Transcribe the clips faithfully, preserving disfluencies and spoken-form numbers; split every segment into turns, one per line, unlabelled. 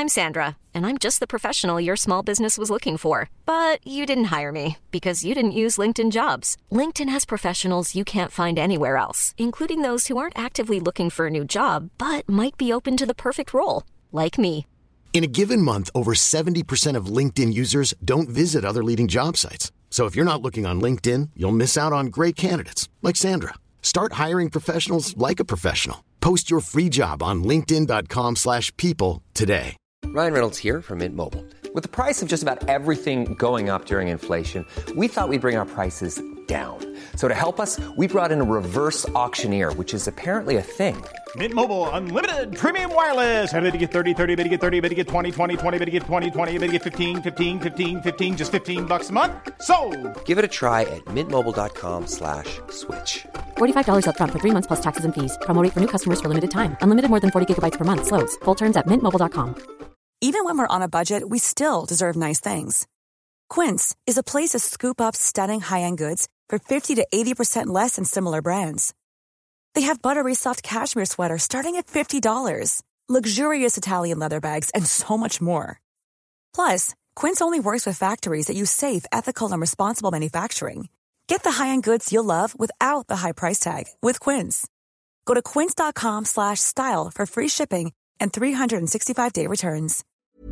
I'm Sandra, and I'm just the professional your small business was looking for. But you didn't hire me because you didn't use LinkedIn Jobs. LinkedIn has professionals you can't find anywhere else, including those who aren't actively looking for a new job, but might be open to the perfect role, like me.
In a given month, over seventy percent of LinkedIn users don't visit other leading job sites. So if you're not looking on LinkedIn, you'll miss out on great candidates like Sandra. Start hiring professionals like a professional. Post your free job on linkedin dot com slash people today.
Ryan Reynolds here from Mint Mobile. With the price of just about everything going up during inflation, we thought we'd bring our prices down. So to help us, we brought in a reverse auctioneer, which is apparently a thing.
Mint Mobile Unlimited Premium Wireless. How to get thirty, thirty, how to get thirty, how to get twenty, twenty, twenty, how to get twenty, twenty, how to get fifteen, fifteen, fifteen, fifteen, just fifteen bucks a month? Sold!
Give it a try at mintmobile.com slash switch.
forty-five dollars up front for three months plus taxes and fees. Promo rate for new customers for limited time. Unlimited more than forty gigabytes per month. Slows full terms at mint mobile dot com.
Even when we're on a budget, we still deserve nice things. Quince is a place to scoop up stunning high-end goods for fifty to eighty percent less than similar brands. They have buttery soft cashmere sweaters starting at fifty dollars, luxurious Italian leather bags, and so much more. Plus, Quince only works with factories that use safe, ethical, and responsible manufacturing. Get the high-end goods you'll love without the high price tag with Quince. Go to quince.com slash style for free shipping and three sixty-five day returns.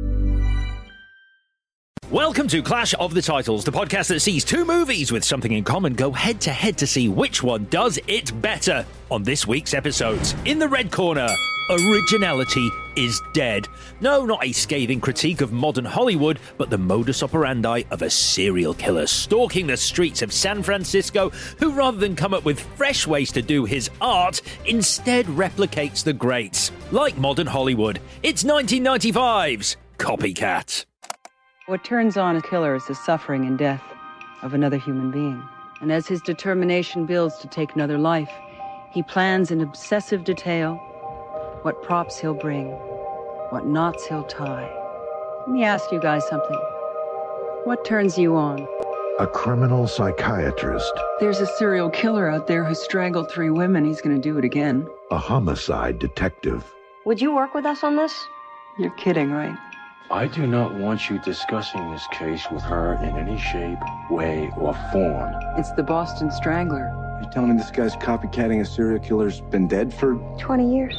Welcome to Clash of the Titles, the podcast that sees two movies with something in common go head-to-head to see which one does it better. On this week's episodes, in the red corner, originality is dead. No, not a scathing critique of modern Hollywood, but the modus operandi of a serial killer stalking the streets of San Francisco, who rather than come up with fresh ways to do his art, instead replicates the greats. Like modern Hollywood, it's nineteen ninety-five's Copycat.
What turns on a killer is the suffering and death of another human being. And as his determination builds to take another life, he plans in obsessive detail what props he'll bring, what knots he'll tie. Let me ask you guys something. What turns you on?
A criminal psychiatrist.
There's a serial killer out there who strangled three women. He's going to do it again.
A homicide detective.
Would you work with us on this?
You're kidding, right?
I do not want you discussing this case with her in any shape, way, or form.
It's the Boston Strangler.
Are you telling me this guy's copycatting a serial killer's been dead for
twenty years?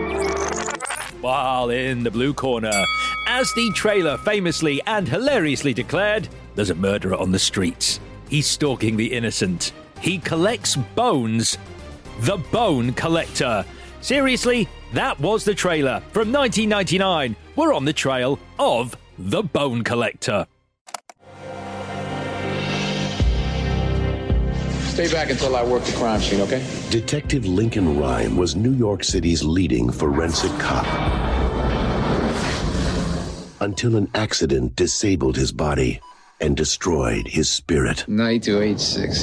While in the blue corner, as the trailer famously and hilariously declared, there's a murderer on the streets. He's stalking the innocent. He collects bones. The Bone Collector. Seriously, that was the trailer from nineteen ninety-nine. We're on the trail of The Bone Collector.
Stay back until I work the crime scene, okay?
Detective Lincoln Rhyme was New York City's leading forensic cop. Until an accident disabled his body and destroyed his spirit.
ninety-two eighty-six.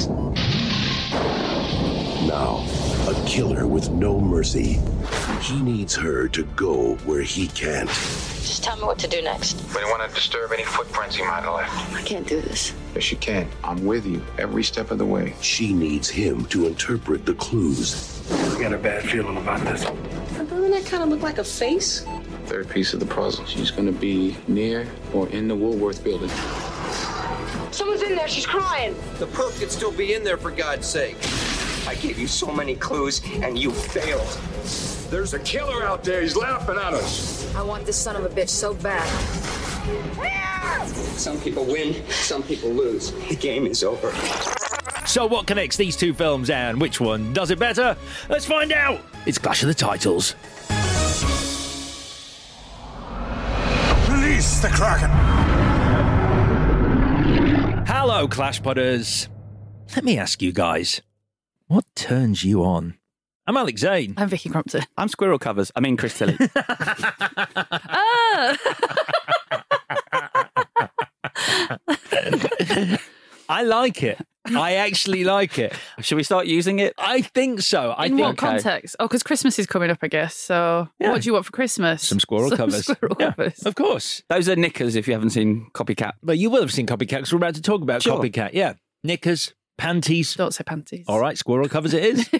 Now, a killer with no mercy. He needs her to go where he can't.
Just tell me what to do next.
We don't want to disturb any footprints he might have left.
I can't do this.
Yes, you can. I'm with you every step of the way.
She needs him to interpret the clues.
I got a bad feeling about this.
Doesn't that kind of look like a face?
Third piece of the puzzle. She's going to be near or in the Woolworth building.
Someone's in there. She's crying.
The perp could still be in there, for God's sake. I gave you so many clues, and you failed.
There's a killer out there. He's laughing at us.
I want this son of a bitch so bad.
Some people win, some people lose. The game is over.
So what connects these two films and which one does it better? Let's find out. It's Clash of the Titles.
Release the Kraken!
Hello, Clash Podders. Let me ask you guys, what turns you on? I'm Alex Zane.
I'm Vicky Crompton.
I'm Squirrel Covers. I mean Chris Tilley.
Ah!
I like it. I actually like it.
Should we start using it?
I think so. I
In
think,
what context? Oh, because Christmas is coming up, I guess. So
Yeah.
what do you want for Christmas?
Some squirrel
Some
covers.
squirrel
Yeah,
covers.
of course.
Those are knickers if you haven't seen Copycat.
But you will have seen Copycat because we're about to talk about
Sure.
Copycat. Yeah. Knickers, panties.
Don't say panties.
All right, squirrel covers it is.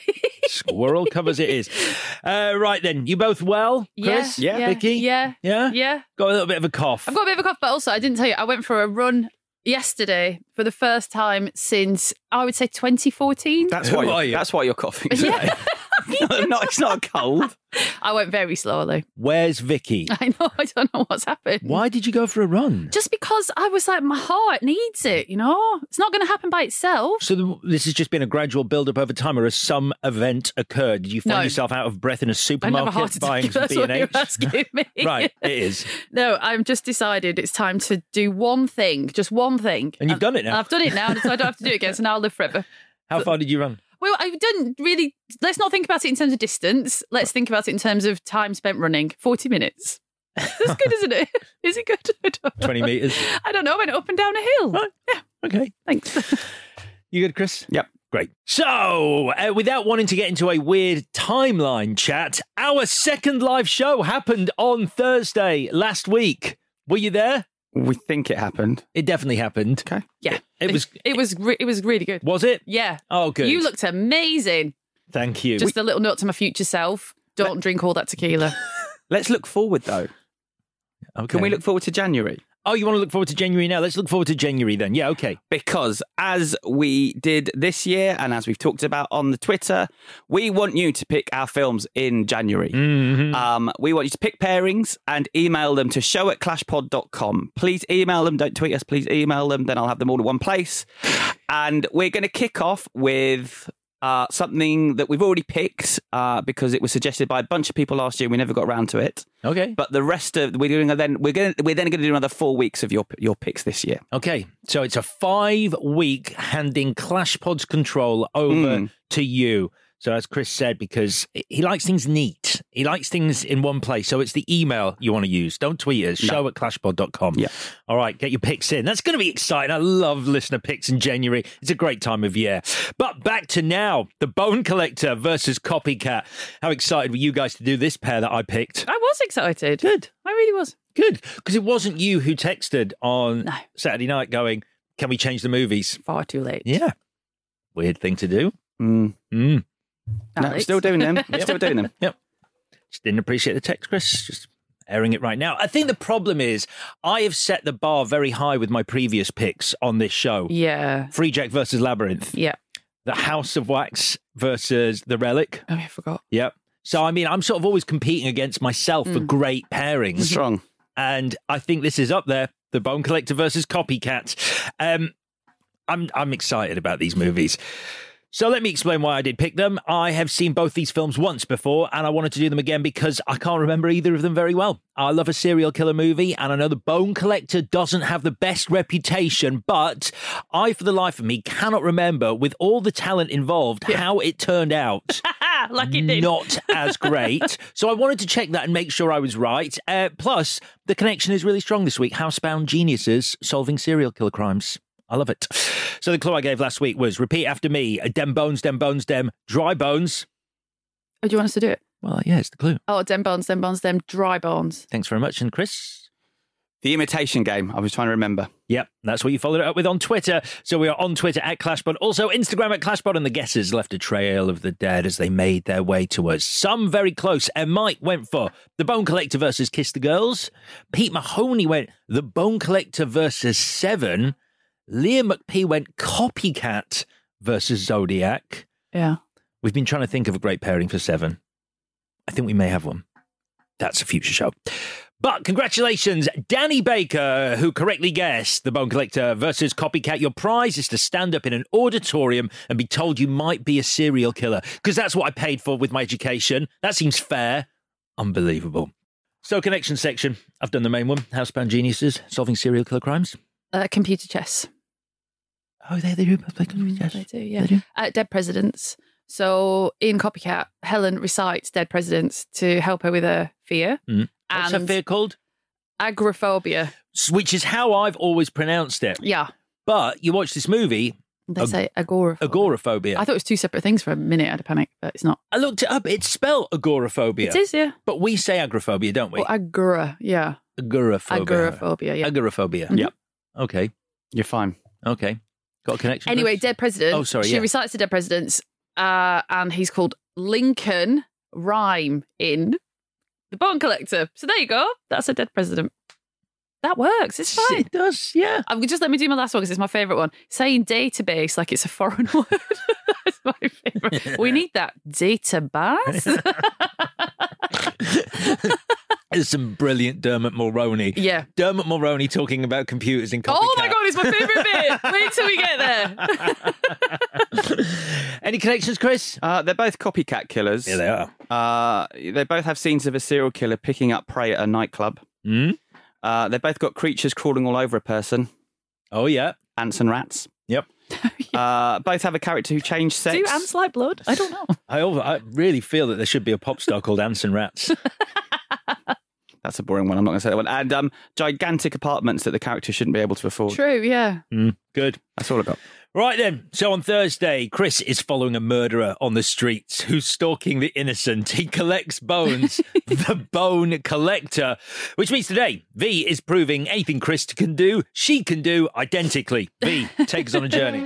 Squirrel covers it is. Uh, right then, you both well, Chris?
Yeah, yeah,
Vicky?
Yeah.
Yeah?
Yeah.
Got a little bit of a cough.
I've got a bit of a cough, but also I didn't tell you, I went for a run yesterday for the first time since, I would say, twenty fourteen.
That's
Who
why.
are
You're,
you?
that's why you're coughing.
Yeah.
no, no, it's not a cold.
I went very slowly.
Where's Vicky?
I know, I don't know what's happened.
Why did you go for a run?
Just because I was like, my heart needs it, you know? It's not going to happen by itself.
So the, this has just been a gradual build-up over time, or has some event occurred? Did you find
No.
yourself out of breath in a
I never
supermarket
heart
buying
attack.
some
That's
B
what
and
you're
H?
asking me.
Right, it is.
No, I've just decided it's time to do one thing, just one thing.
And you've done it now.
I've done it now, so I don't have to do it again, so now I'll live forever.
How far did you run?
Well, I didn't really. Let's not think about it in terms of distance. Let's think about it in terms of time spent running. forty minutes. That's good, isn't it? Is it good? I don't know.
twenty metres.
I don't know. I went up and down a hill.
Right.
Yeah.
Okay.
Thanks.
You good, Chris?
Yep.
Great. So, uh, without wanting to get into a weird timeline chat, our second live show happened on Thursday last week. Were you there?
We think it happened.
It definitely happened.
Okay.
Yeah.
It was.
It was. Re- it was really good.
Was it?
Yeah.
Oh, good.
You looked amazing.
Thank you.
Just a little note to my future self: don't drink all that tequila.
Let's look forward, though.
Okay.
Can we look forward to January?
Oh, you want to look forward to January now? Let's look forward to January then. Yeah, okay.
Because as we did this year, and as we've talked about on the Twitter, we want you to pick our films in January.
Mm-hmm.
Um, we want you to pick pairings and email them to show at clashpod dot com. Please email them. Don't tweet us. Please email them. Then I'll have them all in one place. And we're going to kick off with uh, something that we've already picked uh, because it was suggested by a bunch of people last year. We never got around to it.
Okay.
But the rest of we're doing then we're going we're then going to do another four weeks of your your picks this year.
Okay. So it's a five week handing ClashPod's control over
Mm.
to you. So as Chris said, because he likes things neat. He likes things in one place. So it's the email you want to use. Don't tweet us.
No.
Show at clashpod dot com.
Yeah.
All right, get your picks in. That's going to be exciting. I love listener picks in January. It's a great time of year. But back to now, The Bone Collector versus Copycat. How excited were you guys to do this pair that I picked?
I was excited.
Good.
I really was.
Good. Because it wasn't you who texted on
No.
Saturday night going, can we change the movies?
Far too late.
Yeah. Weird thing to do.
Mm.
Mm.
No, we're
Alex.
still doing them. We're still doing them.
Yep. Just didn't appreciate the text, Chris. Just airing it right now. I think the problem is I have set the bar very high with my previous picks on this show.
Yeah.
Free Jack versus Labyrinth.
Yeah.
The House of Wax versus The Relic.
Oh, I forgot.
Yep. So, I mean, I'm sort of always competing against myself for great pairings.
Strong.
And I think this is up there. The Bone Collector versus Copycat. Um, I'm I'm excited about these movies. So let me explain why I did pick them. I have seen both these films once before, and I wanted to do them again because I can't remember either of them very well. I love a serial killer movie, and I know The Bone Collector doesn't have the best reputation, but I, for the life of me, cannot remember, with all the talent involved, how it turned out.
Like it did.
Not as great. So I wanted to check that and make sure I was right. Uh, plus, the connection is really strong this week. Housebound geniuses solving serial killer crimes. I love it. So the clue I gave last week was repeat after me. Dem bones, dem bones, dem dry bones.
Oh, do you want us to do it?
Well, yeah, it's the clue.
Oh, dem bones, dem bones, dem dry bones.
Thanks very much. And Chris?
The Imitation Game. I was trying to remember.
Yep, that's what you followed it up with on Twitter. So we are on Twitter at ClashPod, also Instagram at ClashPod, and the guesses left a trail of the dead as they made their way to us. Some very close. And Mike went for The Bone Collector versus Kiss the Girls. Pete Mahoney went The Bone Collector versus Seven. Liam McP went Copycat versus Zodiac.
Yeah.
We've been trying to think of a great pairing for Seven. I think we may have one. That's a future show. But congratulations, Danny Baker, who correctly guessed The Bone Collector versus Copycat. Your prize is to stand up in an auditorium and be told you might be a serial killer, because that's what I paid for with my education. That seems fair. Unbelievable. So, connection section. I've done the main one. Housebound geniuses solving serial killer crimes.
Uh, computer chess.
Oh, they, they do play computer chess.
They do, yeah.
They do?
Uh, dead presidents. So in Copycat, Helen recites dead presidents to help her with her fear.
Mm. What's her
And
fear called?
agoraphobia.
S- Which is how I've always pronounced it.
Yeah.
But you watch this movie,
They
Ag-
say agoraphobia.
agoraphobia.
I thought it was two separate things for a minute. I had a panic, but it's not.
I looked it up. It's spelled agoraphobia.
It is, yeah.
But we say agoraphobia, don't we?
Or agora, yeah.
Agoraphobia.
Agoraphobia, yeah.
Agoraphobia.
Mhm.
Yep.
Okay.
You're fine.
Okay. Got a connection?
Anyway,
Chris?
dead president.
Oh, sorry,
She
yeah.
recites the dead presidents uh, and he's called Lincoln Rhyme in The Bone Collector. So there you go. That's a dead president. That works. It's fine.
It does, yeah.
I'm just let me do my last one because it's my favourite one. Saying database like it's a foreign word. That's my favourite. We need that database.
There's some brilliant Dermot Mulroney.
Yeah.
Dermot Mulroney talking about computers in Copycat.
Oh my God, it's my favourite bit. Wait till we get there.
Any connections, Chris?
Uh, they're both copycat killers.
Yeah, they are.
Uh, they both have scenes of a serial killer picking up prey at a nightclub.
Mm?
Uh, they've both got creatures crawling all over a person.
Oh, yeah.
Ants and rats.
Yep.
uh, both have a character who changed sex.
Do ants like blood? I don't know.
I, I really feel that there should be a pop star called Ants and Rats.
That's a boring one. I'm not going to say that one. And um, gigantic apartments that the character shouldn't be able to afford.
True, yeah.
Mm, good.
That's all I got.
Right then, so on Thursday, Chris is following a murderer on the streets who's stalking the innocent. He collects bones, the Bone Collector, which means today, V is proving anything Chris can do, she can do identically. V, take us on a journey.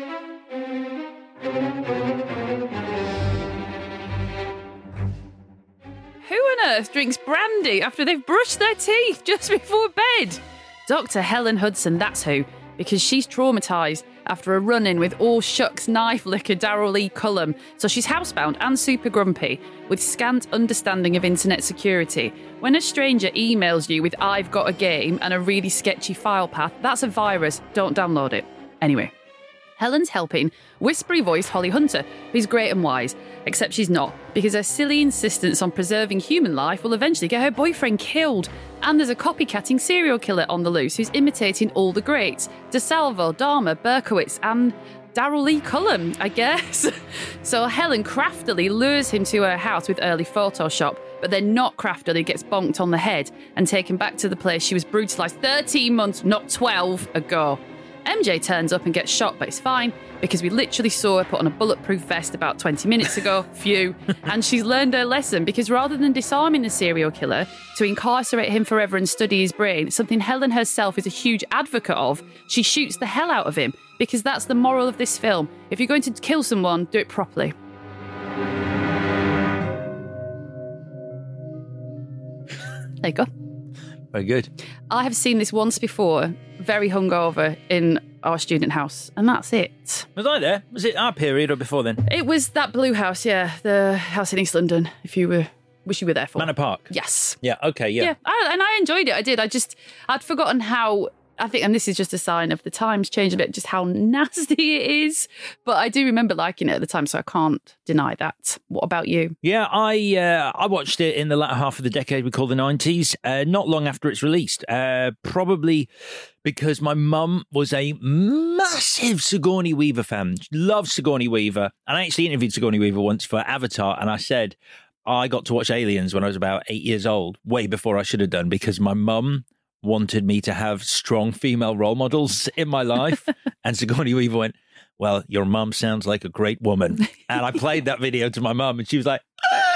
Who on earth drinks brandy after they've brushed their teeth just before bed? Doctor Helen Hudson, that's who, because she's traumatised after a run-in with all shucks knife licker Daryl Lee Cullum. So she's housebound and super grumpy, with scant understanding of internet security. When a stranger emails you with "I've got a game" and a really sketchy file path, that's a virus. Don't download it. Anyway, Helen's helping whispery-voiced Holly Hunter, who's great and wise, except she's not, because her silly insistence on preserving human life will eventually get her boyfriend killed. And there's a copycatting serial killer on the loose who's imitating all the greats. DeSalvo, Dahmer, Berkowitz, and Daryl Lee Cullum, I guess. So Helen craftily lures him to her house with early Photoshop, but then not craftily gets bonked on the head and taken back to the place she was brutalised thirteen months, not twelve, ago. M J turns up and gets shot, but it's fine because we literally saw her put on a bulletproof vest about twenty minutes ago. Phew. And she's learned her lesson because rather than disarming the serial killer to incarcerate him forever and study his brain, something Helen herself is a huge advocate of, she shoots the hell out of him because that's the moral of this film. If you're going to kill someone, do it properly. There you go.
Very good.
I have seen this once before, very hungover, in our student house, and that's it.
Was I there? Was it our period or before then?
It was that blue house, yeah, the house in East London, if you were, wish you were there for.
Manor Park?
Yes.
Yeah, okay, yeah.
Yeah, I, and I enjoyed it, I did. I just, I'd forgotten how, I think, and this is just a sign of the times change a bit, just how nasty it is. But I do remember liking it at the time, so I can't deny that. What about you?
Yeah, I uh, I watched it in the latter half of the decade we call the nineties, uh, not long after it's released. Uh, probably because my mum was a massive Sigourney Weaver fan. She loved Sigourney Weaver. And I actually interviewed Sigourney Weaver once for Avatar, and I said I got to watch Aliens when I was about eight years old, way before I should have done, because my mum wanted me to have strong female role models in my life. And Sigourney Weaver went, well, your mum sounds like a great woman. And I played that video to my mum and she was like,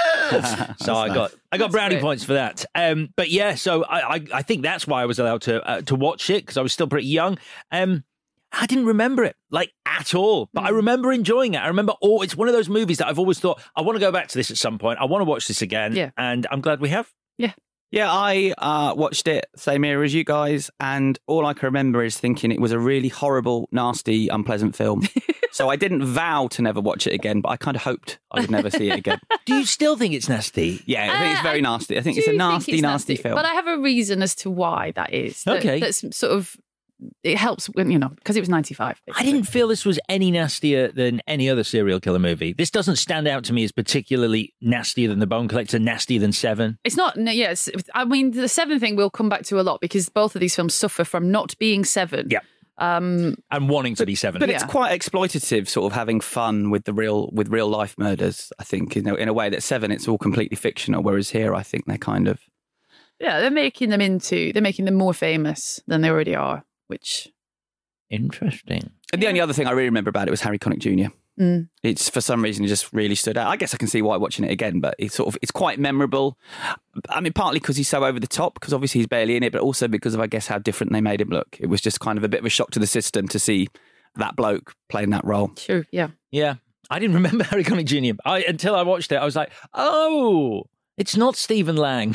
ah! So I got I got
That's
brownie
great.
points for that. Um, but yeah, so I, I, I think that's why I was allowed to uh, to watch it, because I was still pretty young. Um, I didn't remember it, like, at all. But I remember enjoying it. I remember, oh, it's one of those movies that I've always thought, I want to go back to this at some point. I want to watch this again.
Yeah.
And I'm glad we have.
Yeah.
Yeah, I uh, watched it same era as you guys, and all I can remember is thinking it was a really horrible, nasty, unpleasant film. So I didn't vow to never watch it again, but I kind of hoped I would never see it again.
Do you still think it's nasty?
Yeah, I think it's
Uh,
very
I
nasty. I think
do
it's a
think
nasty,
it's
nasty film.
But I have a reason as to why that is. That-
Okay.
That's sort of, it helps when, you know, because it was ninety-five.
I didn't feel this was any nastier than any other serial killer movie. This doesn't stand out to me as particularly nastier than The Bone Collector, nastier than Seven.
It's not, no, yes. I mean, the Seven thing we'll come back to a lot because both of these films suffer from not being Seven.
Yeah.
Um,
and wanting to be Seven.
But
Yeah.
it's quite exploitative, sort of having fun with the real with real life murders. I think, you know, in a way that Seven, it's all completely fictional, whereas here, I think they're kind of
yeah, they're making them into, they're making them more famous than they already are, which...
Interesting.
And the only other thing I really remember about it was Harry Connick Junior
Mm.
It's, for some reason, it just really stood out. I guess I can see why watching it again, but it's sort of it's quite memorable. I mean, partly because he's so over the top, because obviously he's barely in it, but also because of, I guess, how different they made him look. It was just kind of a bit of a shock to the system to see that bloke playing that role.
Sure, yeah.
Yeah. I didn't remember Harry Connick Junior I, until I watched it. I was like, oh, it's not Stephen Lang.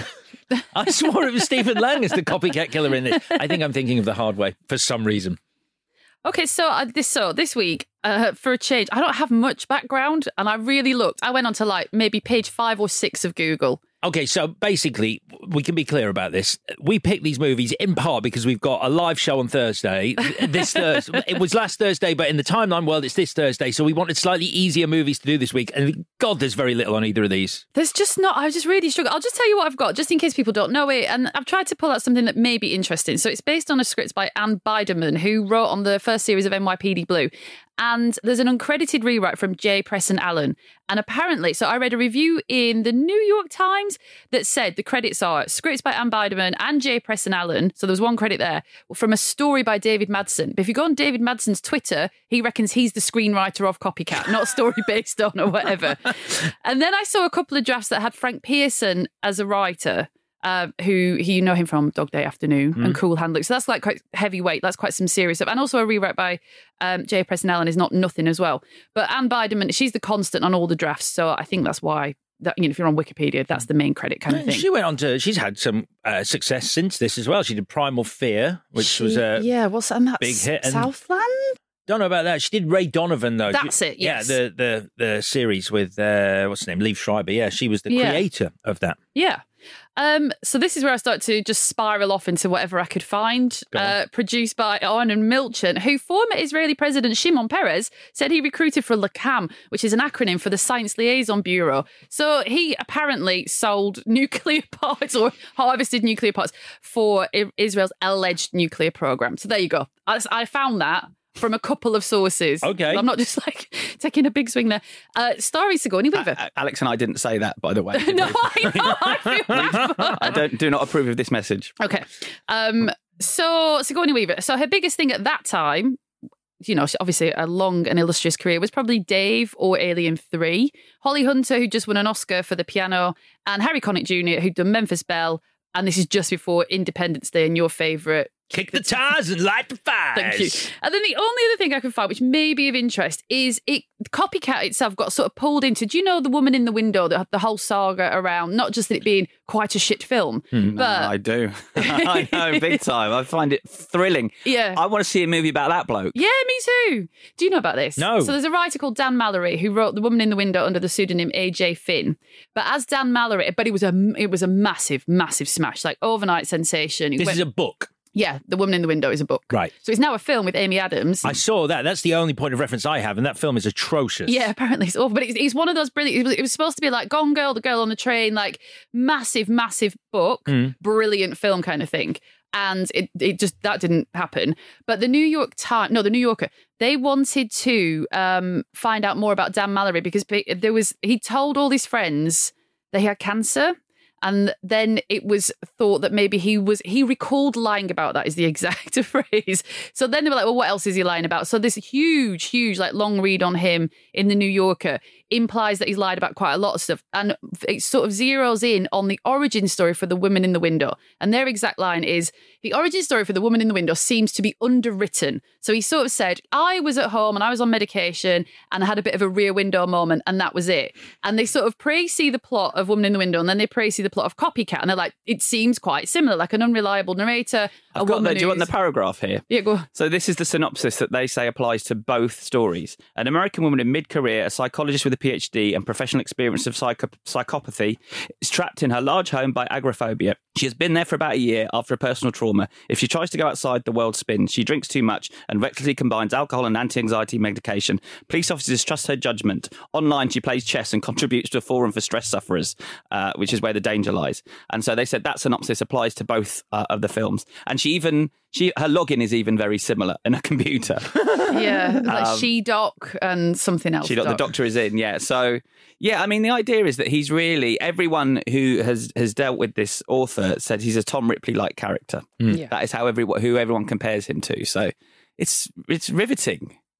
I swore it was Stephen Lang as the copycat killer in this. I think I'm thinking of The Hard Way for some reason.
Okay, so uh, this so this week, uh, for a change, I don't have much background, and I really looked. I went on to like maybe page five or six of Google.
Okay, so basically, we can be clear about this. We picked these movies in part because we've got a live show on Thursday. This Thursday, it was last Thursday, but in the timeline world, it's this Thursday. So we wanted slightly easier movies to do this week. And God, there's very little on either of these.
There's just not. I just really struggle. I'll just tell you what I've got, just in case people don't know it. And I've tried to pull out something that may be interesting. So it's based on a script by Anne Biderman, who wrote on the first series of N Y P D Blue. And there's an uncredited rewrite from J. Preston Allen. And apparently, so I read a review in the New York Times that said the credits are scripts by Anne Biderman and J. Preston Allen. So there was one credit there from a story by David Madsen. But if you go on David Madsen's Twitter, he reckons he's the screenwriter of Copycat, not a story based on or whatever. And then I saw a couple of drafts that had Frank Pearson as a writer. Uh, who, who you know him from Dog Day Afternoon mm. and Cool Hand Luke. So that's like quite heavyweight. That's quite some serious stuff. And also a rewrite by um, J. Preston Allen is not nothing as well. But Anne Biderman, she's the constant on all the drafts. So I think that's why, that, you know, if you're on Wikipedia, that's the main credit kind of thing.
She went on to, she's had some uh, success since this as well. She did Primal Fear, which
she,
was a
yeah, what's that? And that's
big hit. And
Southland?
Don't know about that. She did Ray Donovan, though.
That's it, yes.
Yeah, the, the, the series with, uh, what's her name, Liev Schreiber. Yeah, she was the
yeah.
creator of that.
Yeah. Um, so this is where I start to just spiral off into whatever I could find. Uh, produced by Arnon Milchan, who former Israeli President Shimon Peres said he recruited for LACAM, which is an acronym for the Science Liaison Bureau. So he apparently sold nuclear parts or harvested nuclear parts for Israel's alleged nuclear program. So there you go. I, I found that from a couple of sources.
Okay.
I'm not just like taking a big swing there. Uh, starring Sigourney Weaver.
Uh, Alex and I didn't say that, by the way.
no, I know. I feel bad.
I don't do not approve of this message.
Okay. Um, so Sigourney Weaver. So her biggest thing at that time, you know, obviously a long and illustrious career, was probably Dave or Alien three. Holly Hunter, who just won an Oscar for The Piano, and Harry Connick Junior, who'd done Memphis Belle. And this is just before Independence Day and your favourite.
Kick the tires and light the fires.
Thank you. And then the only other thing I could find, which may be of interest, is it Copycat itself got sort of pulled into, do you know The Woman in the Window, the, the whole saga around, not just it being quite a shit film,
mm,
but...
I do. I know, big time. I find it thrilling.
Yeah.
I want to see a movie about that bloke.
Yeah, me too. Do you know about this?
No.
So there's a writer called Dan Mallory who wrote The Woman in the Window under the pseudonym A J Finn. But as Dan Mallory, but it was a, it was a massive, massive smash, like overnight sensation. It
this
went,
is a book.
Yeah, The Woman in the Window is a book.
Right.
So it's now a film with Amy Adams.
I saw that. That's the only point of reference I have, and that film is atrocious.
Yeah, apparently it's awful. But it's, it's one of those brilliant... It was, it was supposed to be like Gone Girl, The Girl on the Train, like massive, massive book,
mm.
brilliant film kind of thing. And it, it just, that didn't happen. But the New York Times, no, the New Yorker, they wanted to um, find out more about Dan Mallory because there was, he told all his friends that he had cancer. And then it was thought that maybe he was, he recalled lying about that is the exact phrase. So then they were like, well, what else is he lying about? So this huge, huge, like long read on him in the New Yorker implies that he's lied about quite a lot of stuff. And it sort of zeroes in on the origin story for The Woman in the Window. And their exact line is, the origin story for The Woman in the Window seems to be underwritten. So he sort of said, I was at home and I was on medication and I had a bit of a rear window moment and that was it. And they sort of pre-see the plot of Woman in the Window and then they pre-see the plot of Copycat. And they're like, it seems quite similar, like an unreliable narrator.
I've got the, do you want the paragraph here?
Yeah, go on.
So this is the synopsis that they say applies to both stories. An American woman in mid-career, a psychologist with a P H D and professional experience of psycho- psychopathy, is trapped in her large home by agoraphobia. She has been there for about a year after a personal trauma. If she tries to go outside, the world spins. She drinks too much and recklessly combines alcohol and anti-anxiety medication. Police officers trust her judgment. Online, she plays chess and contributes to a forum for stress sufferers, uh, which is where the danger lies. And so they said that synopsis applies to both uh, of the films. And she even, she her login is even very similar in a computer.
Yeah, like
um,
She Doc and something else.
She Doc, the doctor is in, yeah. So, yeah, I mean, the idea is that he's really, everyone who has, has dealt with this author said he's a Tom Ripley-like character.
Mm. Yeah.
That is how everyone, who everyone compares him to. So it's it's riveting.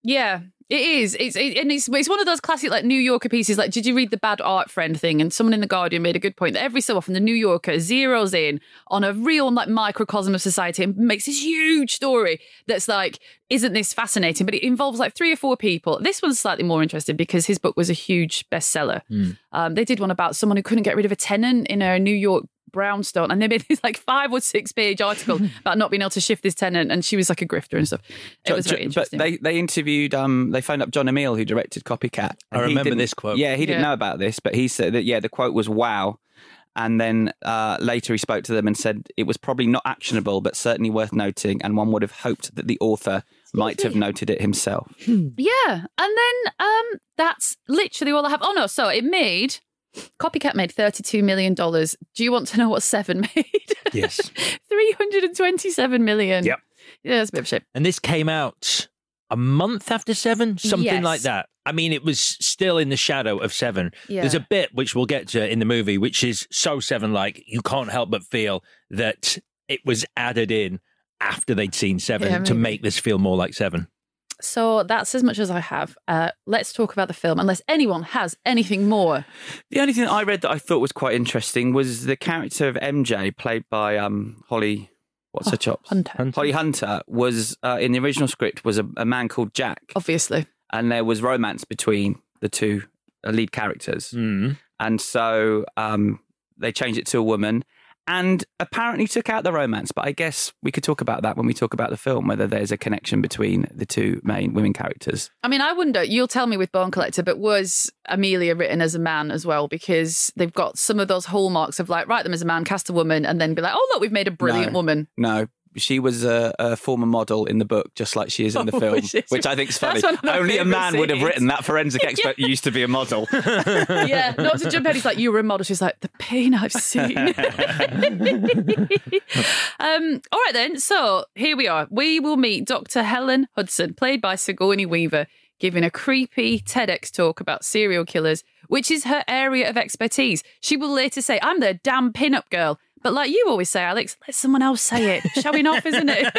Yeah, it is. It's it, and it's it's one of those classic like New Yorker pieces. Like, did you read the Bad Art Friend thing? And someone in the Guardian made a good point that every so often the New Yorker zeroes in on a real like microcosm of society and makes this huge story that's like, isn't this fascinating? But it involves like three or four people. This one's slightly more interesting because his book was a huge bestseller.
Mm.
Um, they did one about someone who couldn't get rid of a tenant in a New York brownstone, and they made this like five or six page article about not being able to shift this tenant, and she was like a grifter and stuff. It was very interesting.
But they, they interviewed, um, they phoned up John Emile, who directed Copycat.
I remember this quote.
Yeah, he didn't
Yeah.
know about this, but he said that, yeah, the quote was wow. And then uh, later he spoke to them and said it was probably not actionable, but certainly worth noting, and one would have hoped that the author might have noted it himself.
Yeah, and then um, that's literally all I have. Oh no, so it made... Copycat made thirty-two million dollars. Do you want to know what Seven made?
Yes.
three hundred twenty-seven million dollars.
Yep.
Yeah, that's a bit of a shame.
And this came out a month after Seven, something
Yes.
like that. I mean, it was still in the shadow of Seven.
Yeah.
There's a bit which we'll get to in the movie, which is so Seven-like, you can't help but feel that it was added in after they'd seen Seven
Yeah,
to
maybe.
make this feel more like Seven.
So that's as much as I have. Uh, let's talk about the film, unless anyone has anything more.
The only thing that I read that I thought was quite interesting was the character of M J, played by um, Holly, what's her chops?
Hunter.
Holly Hunter, was uh, in the original script was a, a man called Jack.
Obviously.
And there was romance between the two uh, lead characters.
Mm.
And so um, they changed it to a woman and apparently took out the romance. But I guess we could talk about that when we talk about the film, whether there's a connection between the two main women characters.
I mean, I wonder, you'll tell me with Bone Collector, but was Amelia written as a man as well? Because they've got some of those hallmarks of like, write them as a man, cast a woman, and then be like, oh, look, we've made a brilliant
No.
woman.
No. She was a, a former model in the book, just like she is in the
Oh,
film,
which is-
which I think is funny.
that's one of my
Only a man
favourite
would have
scenes.
written that forensic expert used to be a model.
Yeah, not to jump ahead. He's like, you were a model. She's like, the pain I've seen. um, all right, then. So here we are. We will meet Doctor Helen Hudson, played by Sigourney Weaver, giving a creepy TEDx talk about serial killers, which is her area of expertise. She will later say, I'm the damn pin-up girl. But like you always say, Alex, let someone else say it. Showing off, isn't it?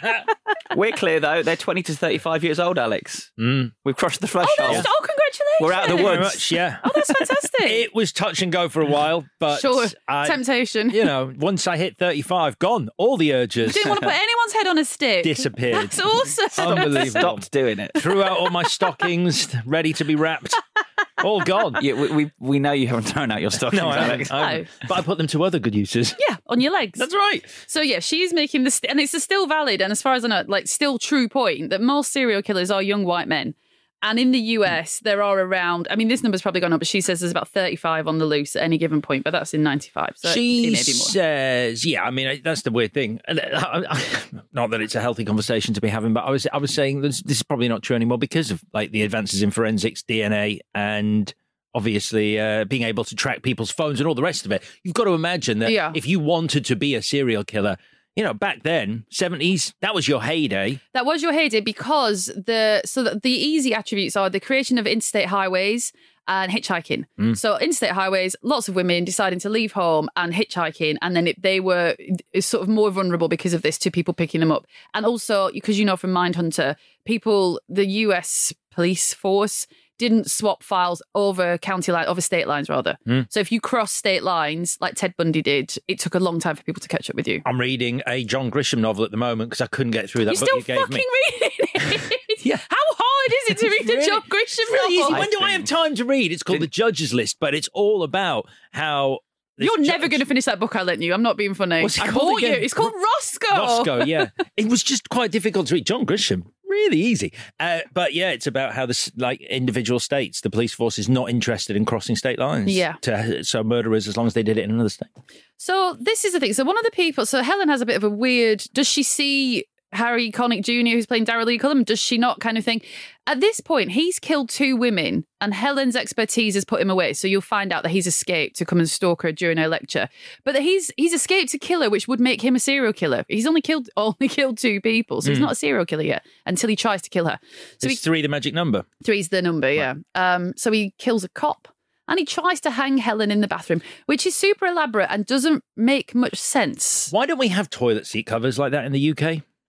We're clear, though. They're twenty to thirty-five years old, Alex.
Mm.
We've crossed the threshold.
Oh, that's, oh, congratulations.
We're out of the
Very
woods.
much, yeah.
Oh, that's fantastic.
It was touch and go for a while, but
Sure.
I,
Temptation.
you know, once I hit thirty-five, gone. All the urges
Didn't want to put anyone's head on a stick.
disappeared.
That's awesome.
Unbelievable.
Stopped doing it.
Threw out all my stockings, ready to be wrapped. All gone.
Yeah, we, we we know you haven't thrown out your stockings,
No, I
Alex.
haven't. I haven't. But I put them to other good uses.
Yeah, on your legs.
That's right.
So yeah, she's making this, and it's a still valid, and as far as I know, like still true point that most serial killers are young white men. And in the U S, there are around, I mean, this number's probably gone up, but she says there's about thirty-five on the loose at any given point, but that's in ninety-five. So
She
it may be more.
says, yeah, I mean, that's the weird thing. And I- I- Not that it's a healthy conversation to be having, but I was I was saying this, this is probably not true anymore because of like the advances in forensics, D N A, and obviously uh, being able to track people's phones and all the rest of it. You've got to imagine that
Yeah.
if you wanted to be a serial killer, you know, back then, seventies, that was your heyday.
That was your heyday because the so that the easy attributes are the creation of interstate highways and hitchhiking.
Mm.
So interstate highways, lots of women deciding to leave home and hitchhiking, and then it, they were sort of more vulnerable because of this to people picking them up. And also, because you know from Mindhunter, people, the U S police force didn't swap files over county line, over state lines rather.
Mm.
So if you cross state lines, like Ted Bundy did, it took a long time for people to catch up with you.
I'm reading a John Grisham novel at the moment because I couldn't get through that
You're
book
still
you gave
fucking
me.
reading it.
Yeah.
How hard is it to read a
Really-
John Grisham
It's really
novel?
easy. When do I have time to read? It's called The Judge's List, but it's all about how... this
You're never
judge-
going to finish that book I lent you. I'm not being funny.
What's it
I
called
bought you.
again?
It's called Roscoe.
Roscoe, yeah. It was just quite difficult to read. John Grisham, really easy. Uh, but yeah, it's about how this, like individual states, the police force is not interested in crossing state lines.
Yeah.
To, so murderers, as long as they did it in another state.
So this is the thing. So one of the people, so Helen has a bit of a weird, does she see Harry Connick Junior, who's playing Darrell Lee Cullum? Does she not kind of thing? At this point, he's killed two women and Helen's expertise has put him away. So you'll find out that he's escaped to come and stalk her during her lecture. But that he's he's escaped to kill her, which would make him a serial killer. He's only killed only killed two people. So he's
Mm.
not a serial killer yet until he tries to kill her. So
Is
he,
three the magic number?
Three's the number, yeah. Um, so he kills a cop and he tries to hang Helen in the bathroom, which is super elaborate and doesn't make much sense.
Why don't we have toilet seat covers like that in the U K?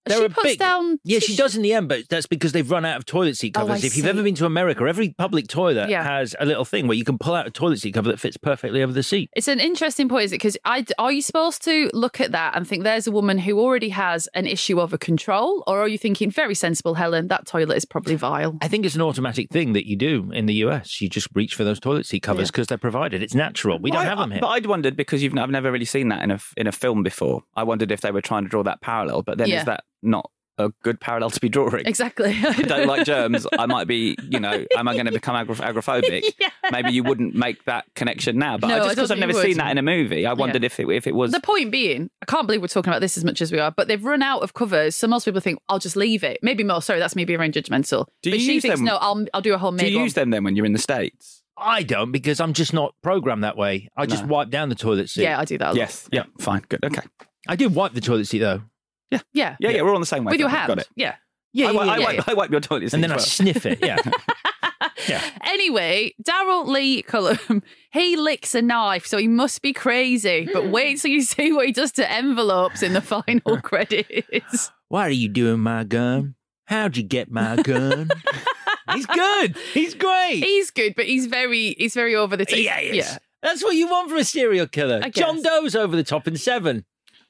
They're
she
a
puts
big,
down.
Yeah, she does in the end, but that's because they've run out of toilet seat
Oh,
covers.
I
if you've
see.
ever been to America, every public toilet
Yeah.
has a little thing where you can pull out a toilet seat cover that fits perfectly over the seat.
It's an interesting point, is it? Because I are you supposed to look at that and think there's a woman who already has an issue over control, or are you thinking very sensible, Helen? That toilet is probably vile.
I think it's an automatic thing that you do in the U S. You just reach for those toilet seat covers because they're provided. It's natural. We don't
Well,
have them here.
But I'd wondered, because you've I've never really seen that in a in a film before. I wondered if they were trying to draw that parallel, but then
Yeah.
is that not a good parallel to be drawing?
Exactly.
I don't like germs. I might be, you know, am I going to become agor- agoraphobic?
Yeah.
Maybe you wouldn't make that connection now. But
No,
I
I
just
don't
because I've
think
never
you
seen
would.
that in a movie, I wondered
Yeah.
if it if it was.
The point being, I can't believe we're talking about this as much as we are, but they've run out of covers, so most people think, I'll just leave it. Maybe more. Sorry, that's me being very judgmental.
Do
but
you
she
use
thinks,
them?
no, I'll I'll do a homemade
Do you
one.
use them then when you're in the States?
I don't, because I'm just not programmed that way. I just
No.
wipe down the toilet seat.
Yeah, I do that a lot.
Yes. Yeah. Fine. Good. Okay.
I do wipe the toilet seat though.
Yeah.
Yeah. Yeah. We're on the same way.
With your
Got
hand.
it.
Yeah.
Yeah,
I,
yeah,
wi- I,
yeah,
wipe,
yeah.
I wipe your toilet seat
And then I
as well.
sniff it. Yeah. yeah.
Anyway, Daryl Lee Cullum, he licks a knife, so he must be crazy. But wait till you see what he does to envelopes in the final credits.
What are you doing, my gun? How'd you get my gun? He's good. He's great.
He's good, but he's very he's very over the top.
Yeah, he is.
Yeah.
That's what you want from a serial killer.
I
John
guess.
Doe's over the top in Seven.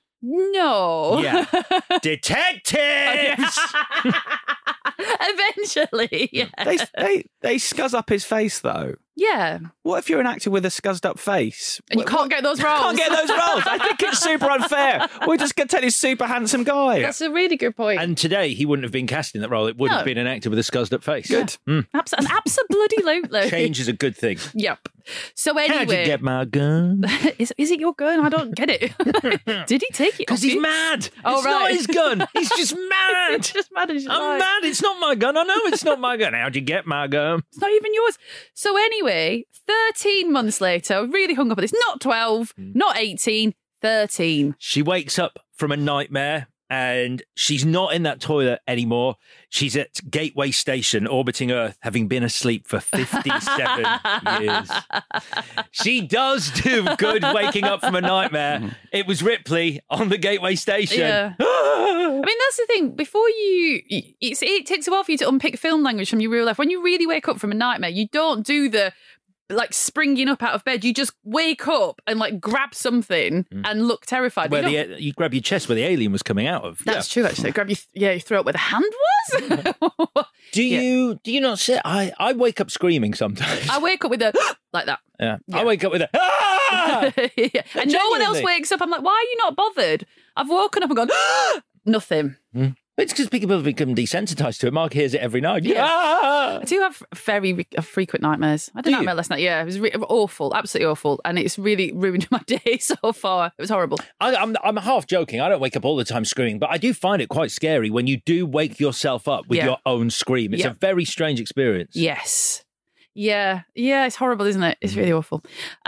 No.
Yeah. Detectives!
Eventually, yeah.
They, they they scuzz up his face though.
Yeah.
What if you're an actor with a scuzzed up face?
And you
What-
can't get those roles.
Can't get those roles. I think it's super unfair. We're just going to tell this super handsome guy.
That's a really good point.
And today, he wouldn't have been cast in that role. It would
No.
have been an actor with a scuzzed up face.
Good.
Mm.
Abs- an absolutely.
Change is a good thing.
Yep. So anyway,
How'd you get my gun?
is, is it your gun? I don't get it. Did he take it?
Because
off
he's
you?
mad.
Oh,
it's
right.
not his gun. He's just mad.
He's just mad as you
I'm
like.
mad. It's not my gun. I know it's not my gun. How'd you get my gun?
It's not even yours. So anyway, thirteen months later, I really hung up on this. Not twelve, not eighteen, thirteen.
She wakes up from a nightmare and she's not in that toilet anymore. She's at Gateway Station orbiting Earth, having been asleep for fifty-seven years. She does do good waking up from a nightmare. It was Ripley on the Gateway Station.
Yeah. I mean, that's the thing. Before you, it's, it takes a while for you to unpick film language from your real life. When you really wake up from a nightmare, you don't do the like springing up out of bed. You just wake up and like grab something and look terrified.
Where
you, don't-
the, you grab your chest where the alien was coming out of.
That's true, actually. Grab your, yeah, your throat where the hand was.
Do you do you not say I, I wake up screaming sometimes?
I wake up with a like that.
Yeah. I wake up with a ah!
Yeah. And no one else
Genuinely.
wakes up. I'm like, why are you not bothered? I've woken up and gone, nothing.
Mm. But it's because people have become desensitized to it. Mark hears it every night.
Yeah.
Ah!
I do have very re- frequent nightmares. I had a
Do you?
nightmare last night. Yeah, it was re- awful, absolutely awful. And it's really ruined my day so far. It was horrible.
I, I'm, I'm half joking. I don't wake up all the time screaming, but I do find it quite scary when you do wake yourself up with
Yeah.
your own scream. It's
Yeah.
a very strange experience.
Yes. Yeah. Yeah, it's horrible, isn't it? It's really awful.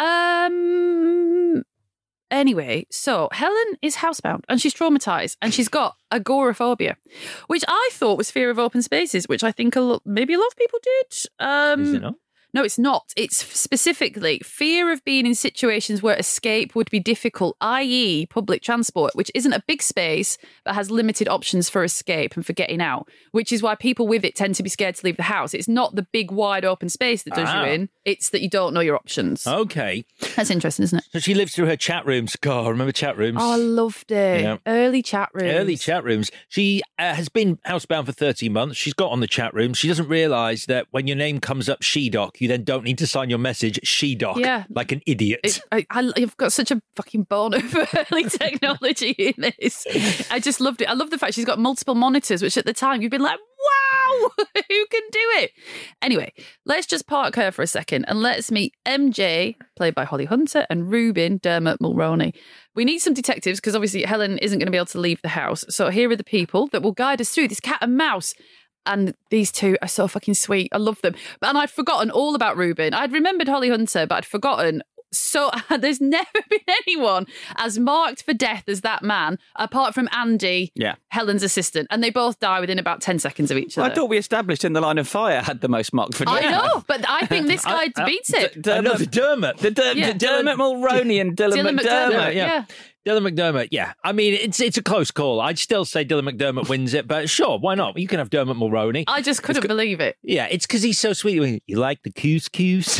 Um. Anyway, so Helen is housebound and she's traumatized and she's got agoraphobia, which I thought was fear of open spaces, which I think a lo- maybe a lot of people did. Um,
Is it not?
No, it's not. It's specifically fear of being in situations where escape would be difficult, that is public transport, which isn't a big space but has limited options for escape and for getting out, which is why people with it tend to be scared to leave the house. It's not the big wide open space that does
Ah.
you in. It's that you don't know your options.
Okay.
That's interesting, isn't it?
So she lives through her chat rooms. God, remember chat rooms?
Oh, I loved it.
Yeah.
Early chat rooms.
Early chat rooms. She uh, has been housebound for thirteen months. She's got on the chat room. She doesn't realise that when your name comes up She-Doc, you then don't need to sign your message She-Doc
Yeah.
like an idiot.
It, I, I, I've got such a fucking boner for early technology in this. I just loved it. I love the fact she's got multiple monitors, which at the time you'd been like, wow, who can do it? Anyway, let's just park her for a second and let's meet M J, played by Holly Hunter, and Rubin Dermot Mulroney. We need some detectives because obviously Helen isn't going to be able to leave the house. So here are the people that will guide us through this cat and mouse. And these two are so fucking sweet. I love them. But, and I'd forgotten all about Rubin. I'd remembered Holly Hunter, but I'd forgotten so there's never been anyone as marked for death as that man, apart from Andy,
Yeah.
Helen's assistant, and they both die within about ten seconds of each
Well,
other.
I thought we established In the Line of Fire had the most marked for death.
I know, but I think this guy
I- I-
beats it.
D-
I know the Dermot.
The, Der-
Yeah.
the Dermot Mulroney and Dylan,
Dylan
McDermott.
McDermott, yeah.
Dylan McDermott, yeah. I mean, it's it's a close call. I'd still say Dylan McDermott wins it, but sure, why not? You can have Dermot Mulroney.
I just couldn't believe it.
Yeah, it's because he's so sweet. You like the couscous?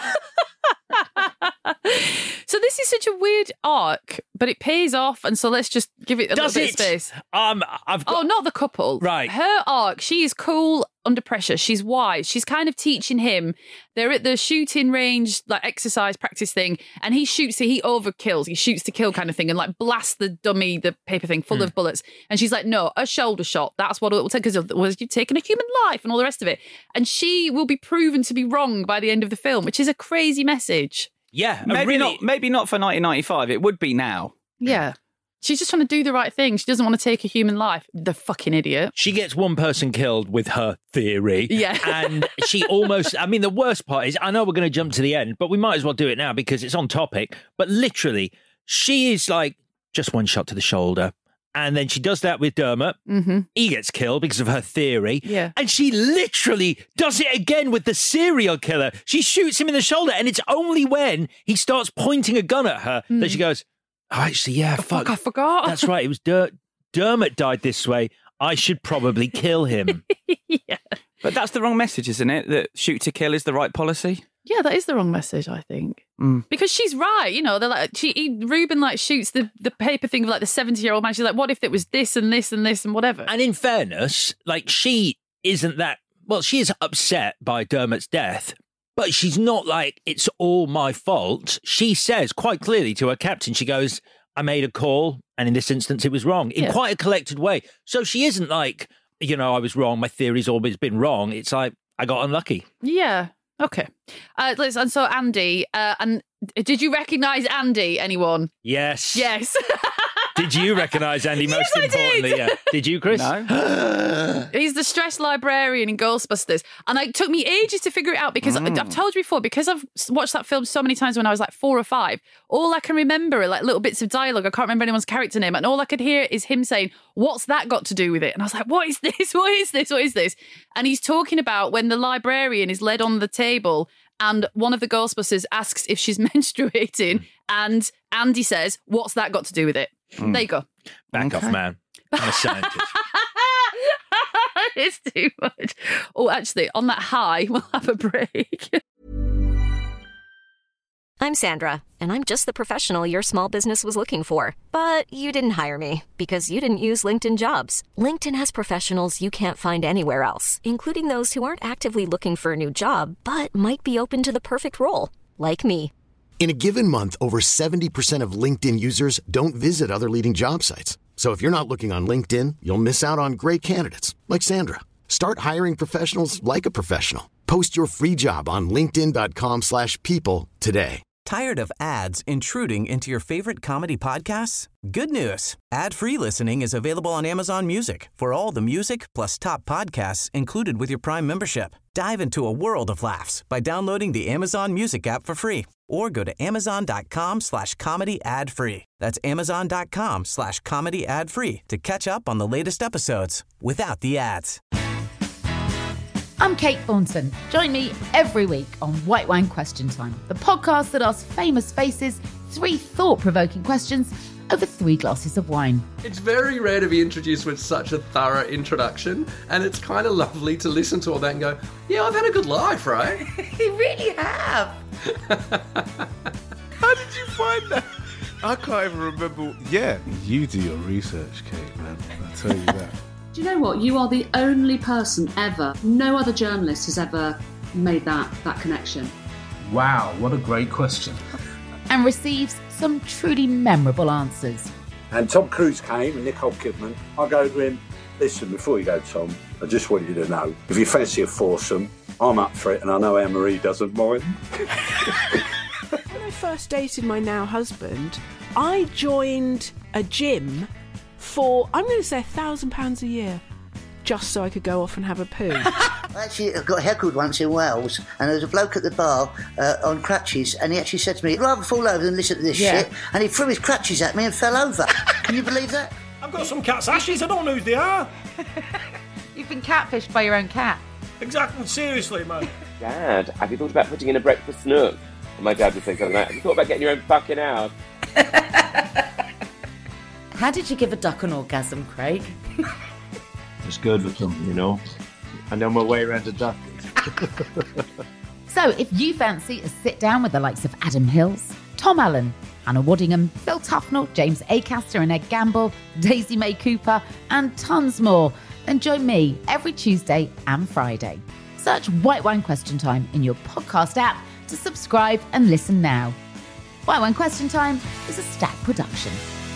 So this is such a weird arc, but it pays off, and so let's just give it a
Does
little bit
it?
of space.
Um, I've got...
Oh, not the couple.
Right.
Her arc, she is cool under pressure. She's wise. She's kind of teaching him. They're at the shooting range, like exercise practice thing, and he shoots, he overkills. He shoots to kill kind of thing and like blasts the dummy, the paper thing full
Hmm.
of bullets. And she's like, no, a shoulder shot. That's what it will take, because otherwise you've taken a human life and all the rest of it. And she will be proven to be wrong by the end of the film, which is a crazy message.
Yeah, a
Maybe
really...
not. Maybe not for nineteen ninety-five. It would be now.
Yeah. She's just trying to do the right thing. She doesn't want to take a human life. The fucking idiot.
She gets one person killed with her theory.
Yeah.
And she almost, I mean, the worst part is, I know we're going to jump to the end, but we might as well do it now because it's on topic. But literally, she is like, just one shot to the shoulder. And then she does that with Dermot.
Mm-hmm.
He gets killed because of her theory.
Yeah.
And she literally does it again with the serial killer. She shoots him in the shoulder, and it's only when he starts pointing a gun at her
Mm.
that she goes, oh, actually, yeah,
Oh,
fuck.
fuck, I forgot.
That's right. It was Der- Dermot died this way. I should probably kill him.
Yeah.
But that's the wrong message, isn't it? That shoot to kill is the right policy.
Yeah, that is the wrong message, I think.
Mm.
Because she's right, you know. They're like, she, he, Ruben like shoots the, the paper thing of like the seventy-year-old man. She's like, what if it was this and this and this and whatever?
And in fairness, like, she isn't that, well, she is upset by Dermot's death, but she's not like, it's all my fault. She says quite clearly to her captain, she goes, I made a call, and in this instance, it was wrong, in
Yeah.
quite a collected way. So she isn't like, you know, I was wrong, my theory's always been wrong. It's like, I got unlucky.
Yeah. Okay. Uh, let's, and so Andy, uh, and did you recognise Andy, anyone?
Yes.
Yes.
Did you recognise Andy, most
Yes, I did.
importantly? Yeah. Did you, Chris?
No.
He's the stress librarian in Ghostbusters. And it took me ages to figure it out because
Mm.
I've told you before, because I've watched that film so many times when I was like four or five, all I can remember are like little bits of dialogue. I can't remember anyone's character name. And all I could hear is him saying, what's that got to do with it? And I was like, what is this? What is this? What is this? And he's talking about when the librarian is led on the table and one of the Ghostbusters asks if she's menstruating. And Andy says, what's that got to do with it?
Mm.
There you go.
Back
Okay.
off, man. I'm a scientist.
It's too much. Oh, actually, on that high, we'll have a break.
I'm Sandra, and I'm just the professional your small business was looking for. But you didn't hire me because you didn't use LinkedIn Jobs. LinkedIn has professionals you can't find anywhere else, including those who aren't actively looking for a new job, but might be open to the perfect role, like me.
In a given month, over seventy percent of LinkedIn users don't visit other leading job sites. So if you're not looking on LinkedIn, you'll miss out on great candidates like Sandra. Start hiring professionals like a professional. Post your free job on linkedin dot com slash people today.
Tired of ads intruding into your favorite comedy podcasts? Good news. Ad-free listening is available on Amazon Music for all the music plus top podcasts included with your Prime membership. Dive into a world of laughs by downloading the Amazon Music app for free or go to amazon.com slash comedy ad free. That's amazon.com slash comedy ad free to catch up on the latest episodes without the ads.
I'm Kate Thornton. Join me every week on White Wine Question Time, the podcast that asks famous faces three thought-provoking questions over three glasses of wine.
It's very rare to be introduced with such a thorough introduction, and it's kind of lovely to listen to all that and go, yeah, I've had a good life, right?
You really have.
How did you find that? I can't even remember. Yeah, you do your research, Kate, man. I'll tell you that.
Do you know what? You are the only person ever, no other journalist has ever made that, that connection.
Wow, what a great question.
And receives some truly memorable answers.
And Tom Cruise came and Nicole Kidman. I go to him, listen, before you go, Tom, I just want you to know, if you fancy a foursome, I'm up for it, and I know Anne-Marie doesn't mind.
When I first dated my now husband, I joined a gym for, I'm going to say, a thousand pounds a year, just so I could go off and have a poo.
I actually got heckled once in Wales, and there was a bloke at the bar uh, on crutches, and he actually said to me, "I'd rather fall over than listen to this
Yeah.
shit," and he threw his crutches at me and fell over. Can you believe that?
I've got some cat's ashes, I don't know who they are.
You've been catfished by your own cat.
Exactly, seriously, man.
Dad, have you thought about putting in a breakfast nook? And my dad would say something like, have you thought about getting your own fucking house?
How did you give a duck an orgasm, Craig?
It's good for something, you know. I know my way around a duck.
So if you fancy a sit down with the likes of Adam Hills, Tom Allen, Hannah Waddingham, Phil Tufnell, James Acaster and Ed Gamble, Daisy May Cooper, and tons more, then join me every Tuesday and Friday. Search White Wine Question Time in your podcast app to subscribe and listen now. White Wine Question Time is a Stack production.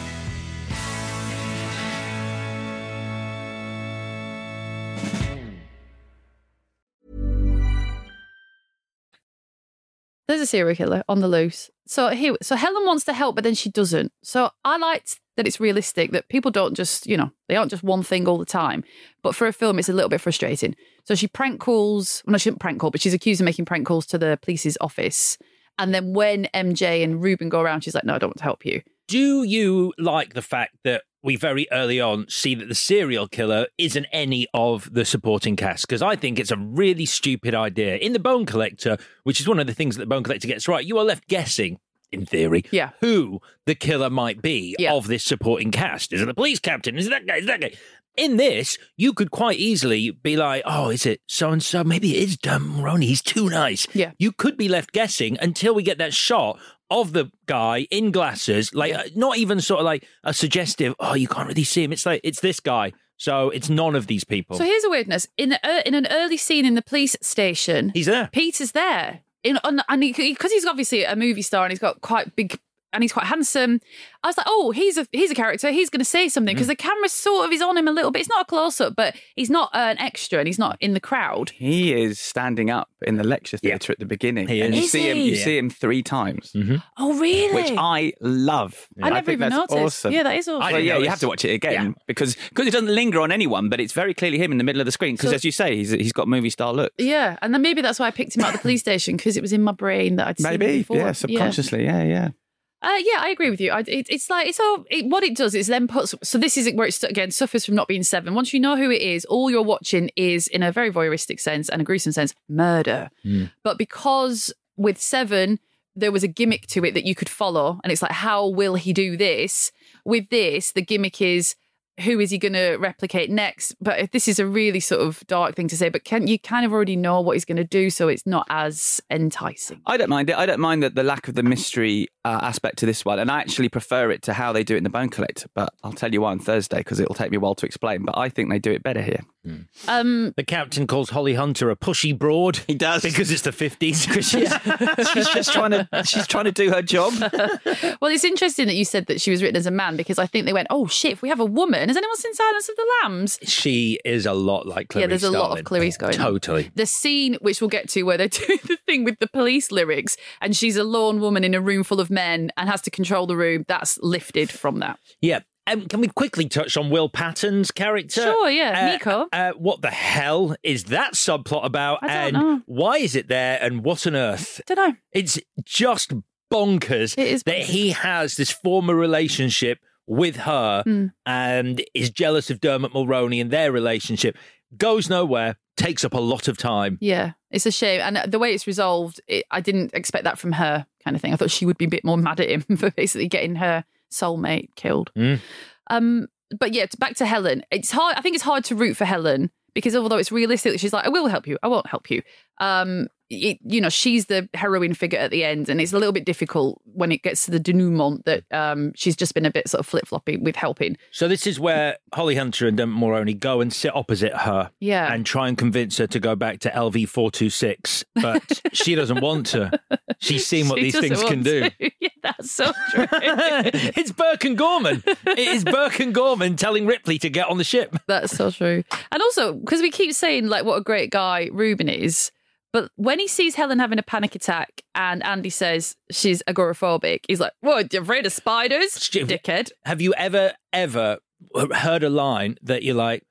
There's a serial killer on the loose. So here, so Helen wants to help, but then she doesn't. So I liked that it's realistic, that people don't just, you know, they aren't just one thing all the time. But for a film, it's a little bit frustrating. So she prank calls, well, no, she didn't prank call, but she's accused of making prank calls to the police's office. And then when M J and Ruben go around, she's like, no, I don't want to help you.
Do you like the fact that we very early on see that the serial killer isn't any of the supporting cast? Because I think it's a really stupid idea. In The Bone Collector, which is one of the things that The Bone Collector gets right, you are left guessing, in theory,
yeah.
who the killer might be
yeah.
of this supporting cast. Is it the police captain? Is it that guy? Is it that guy? In this, you could quite easily be like, oh, is it so-and-so? Maybe it is Dermot Mulroney. He's too nice.
Yeah.
You could be left guessing until we get that shot of the guy in glasses, like yeah. uh, not even sort of like a suggestive, oh, you can't really see him. It's like, it's this guy. So it's none of these people.
So here's a weirdness. In, the, uh, in an early scene in the police station,
he's there.
Peter's there. In, on, and because he, he's obviously a movie star and he's got quite big, and he's quite handsome. I was like, oh, he's a he's a character. He's going to say something because mm. the camera sort of is on him a little bit. It's not a close-up, but he's not an extra and he's not in the crowd.
He is standing up in the lecture theatre yeah. at the beginning.
He
and
is.
you
is
see
he?
him. You
yeah.
see him three times.
Mm-hmm.
Oh, really?
Which I love.
I never
I think
even
that's
noticed.
Awesome.
Yeah, that is awesome.
Well, yeah, you have to watch it again yeah. because because it doesn't linger on anyone, but it's very clearly him in the middle of the screen. Because
so,
as you say, he's he's got movie star look.
Yeah, and then maybe that's why I picked him out of the police station because it was in my brain that I'd seen
maybe
him before.
yeah, subconsciously, yeah, yeah. yeah.
Uh, yeah, I agree with you. I, it, it's like it's all it, what it does is then puts. So this is where it again suffers from not being Seven. Once you know who it is, all you're watching is, in a very voyeuristic sense and a gruesome sense, murder.
Mm.
But because with Seven, there was a gimmick to it that you could follow, and it's like, how will he do this? With this, the gimmick is, who is he going to replicate next? But if this is a really sort of dark thing to say, but can you kind of already know what he's going to do, so it's not as enticing.
I don't mind it. I don't mind the, the lack of the mystery uh, aspect to this one, and I actually prefer it to how they do it in The Bone Collector. But I'll tell you why on Thursday, because it'll take me a while to explain. But I think they do it better here.
Mm.
Um,
the captain calls Holly Hunter a pushy broad.
He does,
because it's the fifties.
Because she's, she's just trying to she's trying to do her job.
Well, it's interesting that you said that she was written as a man, because I think they went, oh shit, if we have a woman, has anyone seen Silence of the Lambs?
She is a lot like Clarice.
Yeah, there's a
Starling.
lot of Clarice going on.
Totally.
The scene, which we'll get to, where they're doing the thing with the police lyrics, and she's a lone woman in a room full of men and has to control the room. That's lifted from that.
Yeah. Um, can we quickly touch on Will Patton's character?
Sure, yeah,
uh,
Nico.
Uh, what the hell is that subplot about?
I don't
and
know.
Why is it there? And what on earth?
I don't know.
It's just bonkers
it is
that
bonkers.
he has this former relationship with her
mm.
and is jealous of Dermot Mulroney and their relationship. Goes nowhere, takes up a lot of time.
Yeah, it's a shame. And the way it's resolved, it, I didn't expect that from her, kind of thing. I thought she would be a bit more mad at him for basically getting her soulmate killed.
Mm.
Um, but yeah, back to Helen. It's hard. I think it's hard to root for Helen because although it's realistic, she's like, I will help you, I won't help you. Um, it, you know, she's the heroine figure at the end, and it's a little bit difficult when it gets to the denouement that um, she's just been a bit sort of flip-floppy with helping.
So this is where Holly Hunter and Dermot Mulroney go and sit opposite her
yeah.
and try and convince her to go back to L V four two six, but she doesn't want to. She's seen what
She
these things can
to.
do.
Yeah, that's so true.
It's Burke and Gorman. It is Burke and Gorman telling Ripley to get on the ship.
That's so true. And also, because we keep saying like what a great guy Ruben is, but when he sees Helen having a panic attack and Andy says she's agoraphobic, he's like, what, you're afraid of spiders, dickhead?
Have you ever, ever heard a line that you're like,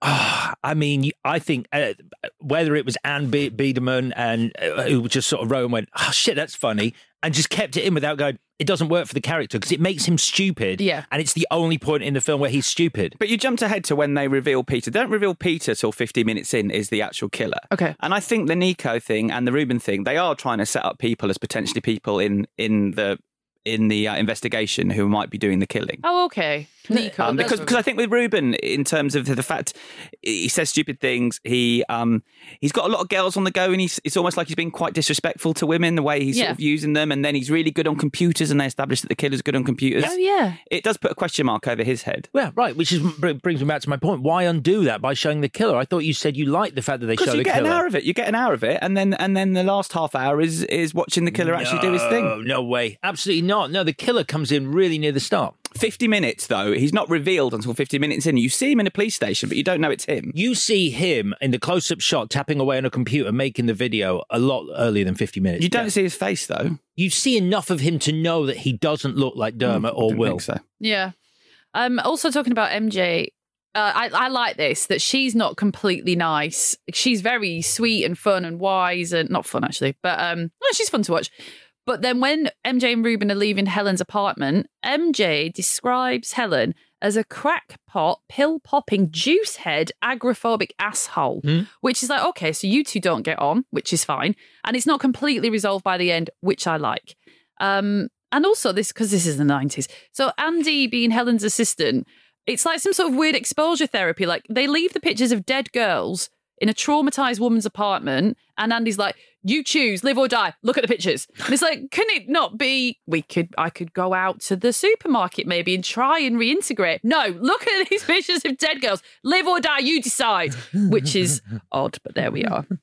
Oh, I mean, I think uh, whether it was Anne Be- Biederman and uh, who just sort of wrote and went, oh, shit, that's funny, and just kept it in without going, it doesn't work for the character because it makes him stupid.
Yeah.
And it's the only point in the film where he's stupid.
But you jumped ahead to when they reveal Peter. They don't reveal Peter till fifty minutes in is the actual killer.
Okay.
And I think the Nico thing and the Ruben thing, they are trying to set up people as potentially people in, in the... in the uh, investigation who might be doing the killing.
Oh, okay. Nico.
Um, because because I think with Ruben, in terms of the fact he says stupid things, he um he's got a lot of girls on the go, and he's it's almost like he's been quite disrespectful to women the way he's
Yeah.
sort of using them, and then he's really good on computers, and they establish that the killer's good on computers.
Oh, yeah.
It does put a question mark over his head.
Yeah, right, which is brings me back to my point. Why undo that by showing the killer? I thought you said you liked the fact that they show
Because you
the
get
killer.
an hour of it, you get an hour of it, and then and then the last half hour is is watching the killer actually do his thing.
No, no way. Absolutely not. No, the killer comes in really near the start.
fifty minutes, though. He's not revealed until fifty minutes in. You see him in a police station, but you don't know it's him.
You see him in the close-up shot tapping away on a computer, making the video a lot earlier than fifty minutes.
You don't see his face, though.
You see enough of him to know that he doesn't look like Dermot
Mm,
or
didn't
Will.
think so.
Yeah. Um, also talking about M J, uh, I, I like this, that she's not completely nice. She's very sweet and fun and wise and not fun, actually, but um, well, she's fun to watch. But then when M J and Ruben are leaving Helen's apartment, M J describes Helen as a crackpot, pill-popping, juice-head, agoraphobic asshole,
Mm.
which is like, okay, so you two don't get on, which is fine. And it's not completely resolved by the end, which I like. Um, and also this, because this is the nineties. So Andy being Helen's assistant, it's like some sort of weird exposure therapy. Like they leave the pictures of dead girls in a traumatized woman's apartment, and Andy's like, you choose, live or die, look at the pictures. And it's like, can it not be, we could, I could go out to the supermarket maybe and try and reintegrate. No, look at these pictures of dead girls, live or die, you decide, which is odd, but there we are.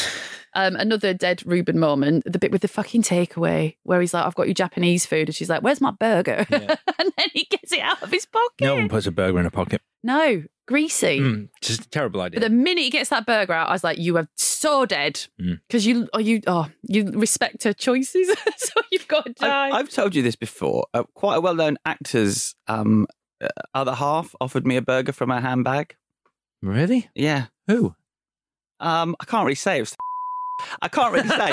Um, another dead Ruben moment, the bit with the fucking takeaway where he's like, I've got you Japanese food. And she's like, where's my burger?
Yeah.
And then he gets it out of his pocket.
No one puts a burger in a pocket.
No, greasy.
Mm, just a terrible idea.
But the minute he gets that burger out, I was like, you are so dead.
Mm.
Because you, oh, you, oh, you respect her choices. So you've got to die.
I, I've told you this before. Uh, quite a well-known actor's um, uh, other half offered me a burger from her handbag.
Really?
Yeah.
Who?
Um, I can't really say. It was I can't really say.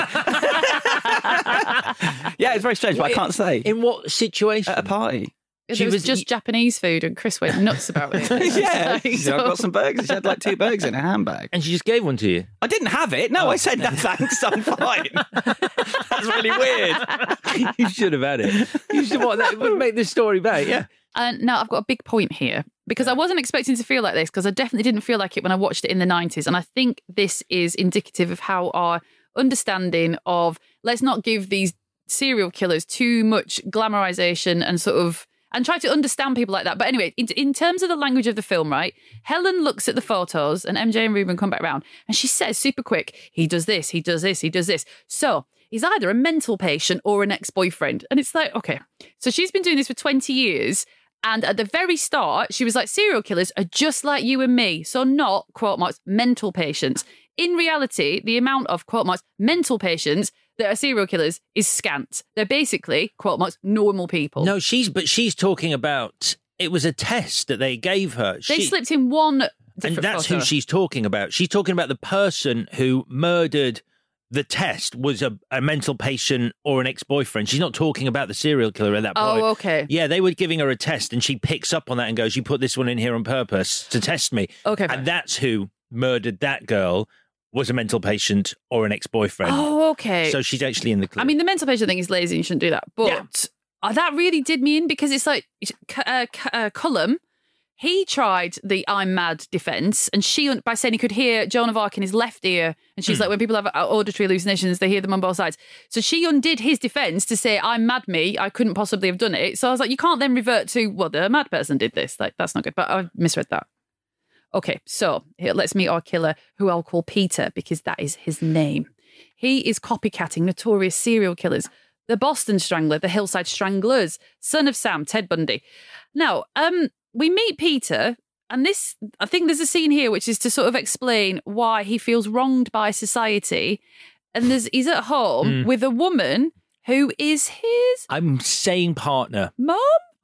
Yeah, it's very strange, but I can't say.
In what situation?
At a party.
It was, was just Japanese food, and Chris went nuts about it.
Yeah,
Like,
so I've got some burgers. She had like two burgers in her handbag.
And she just gave one to you?
I didn't have it. No,
Oh.
I said, no, thanks, I'm fine. That's really weird.
You should have had it. You should what? That would make this story better. Yeah.
And now I've got a big point here because I wasn't expecting to feel like this because I definitely didn't feel like it when I watched it in the nineties. And I think this is indicative of how our understanding of let's not give these serial killers too much glamorization and sort of and try to understand people like that. But anyway, in, in terms of the language of the film, right? Helen looks at the photos and M J and Ruben come back around and she says super quick, he does this, he does this, he does this. So he's either a mental patient or an ex-boyfriend. And it's like, okay, so she's been doing this for twenty years. And at the very start, she was like, serial killers are just like you and me. So not, quote marks, mental patients. In reality, the amount of, quote marks, mental patients that are serial killers is scant. They're basically, quote marks, normal people.
No, she's, but she's talking about, it was a test that they gave her.
They
She-
slipped in one
and
different
that's
photo.
who she's talking about. She's talking about the person who murdered the test was a, a mental patient or an ex-boyfriend. She's not talking about the serial killer at that point.
Oh, okay.
Yeah, they were giving her a test and she picks up on that and goes, you put this one in here on purpose to test me.
Okay.
And that's who murdered that girl was a mental patient or an ex-boyfriend.
Oh, okay.
So she's actually in the clear.
I mean, the mental patient thing is lazy and you shouldn't do that. But uh, that really did me in because it's like uh, uh, Cullum, he tried the I'm mad defense and she, by saying he could hear Joan of Arc in his left ear. And she's
Hmm.
like, when people have auditory hallucinations, they hear them on both sides. So she undid his defense to say, I'm mad me. I couldn't possibly have done it. So I was like, you can't then revert to, well, the mad person did this. Like, that's not good. But I misread that. Okay, so here, let's meet our killer, who I'll call Peter because that is his name. He is copycatting notorious serial killers, the Boston Strangler, the Hillside Stranglers, son of Sam, Ted Bundy. Now, um, we meet Peter, and this, I think there's a scene here which is to sort of explain why he feels wronged by society. And there's he's at home
Mm.
with a woman who is his
I'm saying partner.
mom.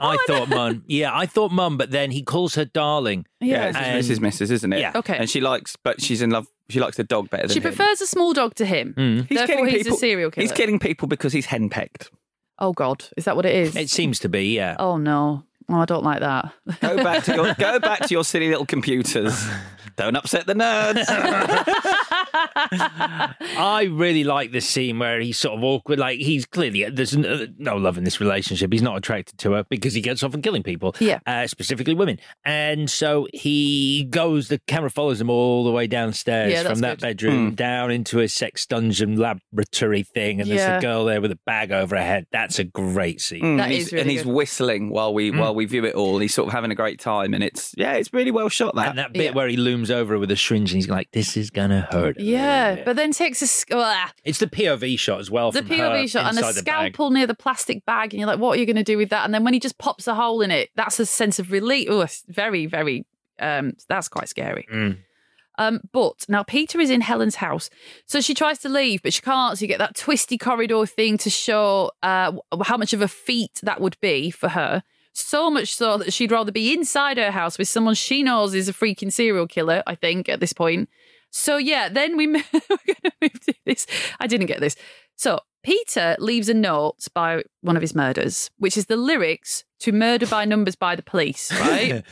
I thought mum. Yeah, I thought mum, but then he calls her darling.
Yeah, it's
And-
Missus Missus, isn't it?
Yeah.
Okay.
And she likes, but she's in love. She likes the dog better than
She
him.
prefers a small dog to him.
Mm.
He's
Therefore,
killing
he's
people.
a serial killer.
He's killing people because he's henpecked.
Oh, God. Is that what it is?
It seems to be, yeah.
Oh, no. Oh, I don't like that.
Go back to your go back to your silly little computers. Don't upset the nerds.
I really like this scene where he's sort of awkward. Like, he's clearly, there's no no love in this relationship. He's not attracted to her because he gets off on killing people,
yeah,
uh, specifically women. And so he goes, the camera follows him all the way downstairs
Yeah, that's
from that
good.
bedroom
Mm.
down into a sex dungeon laboratory thing. And
Yeah.
there's a girl there with a bag over her head. That's a great scene.
Mm,
That
he's-
is really
and he's
good.
whistling while we
Mm.
while we view it all. He's sort of having a great time, and it's yeah, it's really well shot. That
And that bit
Yeah.
where he looms over her with a syringe and he's like, this is going to hurt.
Yeah, but then takes a... sc- ah,
It's the P O V shot as well.
the
from
P O V
her
shot and the
inside the bag.
scalpel near the plastic bag, and you're like, what are you going to do with that? And then when he just pops a hole in it, that's a sense of relief. Oh, it's very, very... Um, that's quite scary.
Mm.
Um, but now Peter is in Helen's house, so she tries to leave, but she can't. So you get that twisty corridor thing to show uh, how much of a feat that would be for her. So much so that she'd rather be inside her house with someone she knows is a freaking serial killer, I think, at this point. So yeah, then we, we're going to move to this. I didn't get this. So Peter leaves a note by one of his murders, which is the lyrics to Murder by Numbers by the Police, right?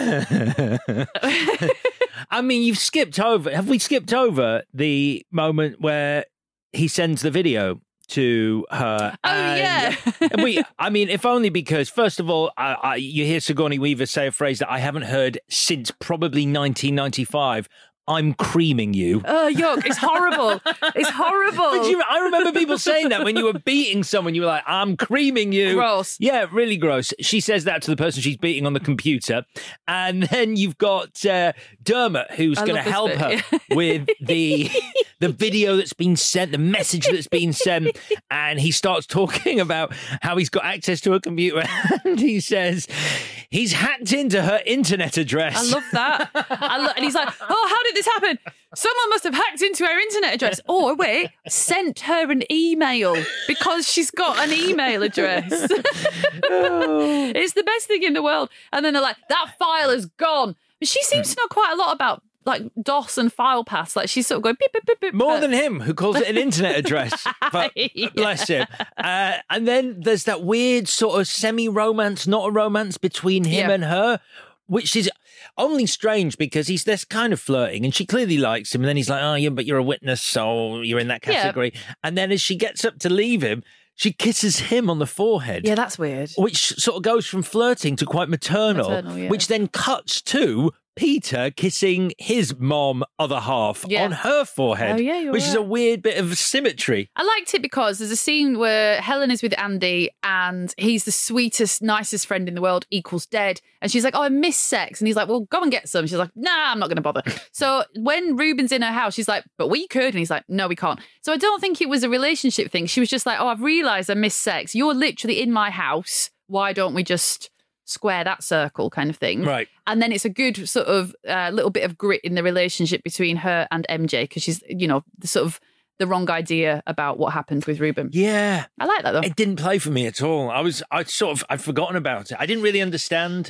I mean, you've skipped over. Have we skipped over the moment where he sends the video to her?
Oh,
and
yeah.
we. I mean, if only because, first of all, I, I, you hear Sigourney Weaver say a phrase that I haven't heard since probably nineteen ninety-five. I'm creaming you.
Oh, yuck. It's horrible. It's horrible.
But you, I remember people saying that when you were beating someone, you were like, I'm creaming you.
Gross.
Yeah, really gross. She says that to the person she's beating on the computer. And then you've got uh, Dermot, who's
I
going to
love
help
this
her
bit.
with the the video that's been sent, the message that's been sent. And he starts talking about how he's got access to a computer. And he says he's hacked into her internet address.
I love that. I lo- and he's like, oh, how did this happen? Someone must have hacked into her internet address. Or wait, sent her an email because she's got an email address. It's the best thing in the world. And then they're like, that file is gone. But she seems to know quite a lot about like DOS and file paths. Like she's sort of going beep, beep, beep, beep.
More
Uh,
than him, who calls it an internet address. But bless him. Uh, and then there's that weird sort of semi-romance, not a romance between him
Yeah.
and her, which is only strange because he's this kind of flirting and she clearly likes him. And then he's like, oh, yeah, but you're a witness, so you're in that
Yeah.
category. And then as she gets up to leave him, she kisses him on the forehead.
Yeah, that's weird.
Which sort of goes from flirting to quite maternal,
Maternal, yeah.
which then cuts to Peter kissing his mom other half
Yeah.
on her forehead,
Oh, yeah, you're
which is
right.
a weird bit of symmetry.
I liked it because there's a scene where Helen is with Andy and he's the sweetest, nicest friend in the world, equals dead. And she's like, oh, I miss sex. And he's like, well, go and get some. She's like, nah, I'm not going to bother. So when Ruben's in her house, she's like, but we could. And he's like, no, we can't. So I don't think it was a relationship thing. She was just like, oh, I've realised I miss sex. You're literally in my house. Why don't we just square that circle kind of thing?
Right.
And then it's a good sort of uh, little bit of grit in the relationship between her and M J because she's, you know, the sort of the wrong idea about what happened with Ruben.
Yeah.
I like that though.
It didn't play for me at all. I was, I sort of, I'd forgotten about it. I didn't really understand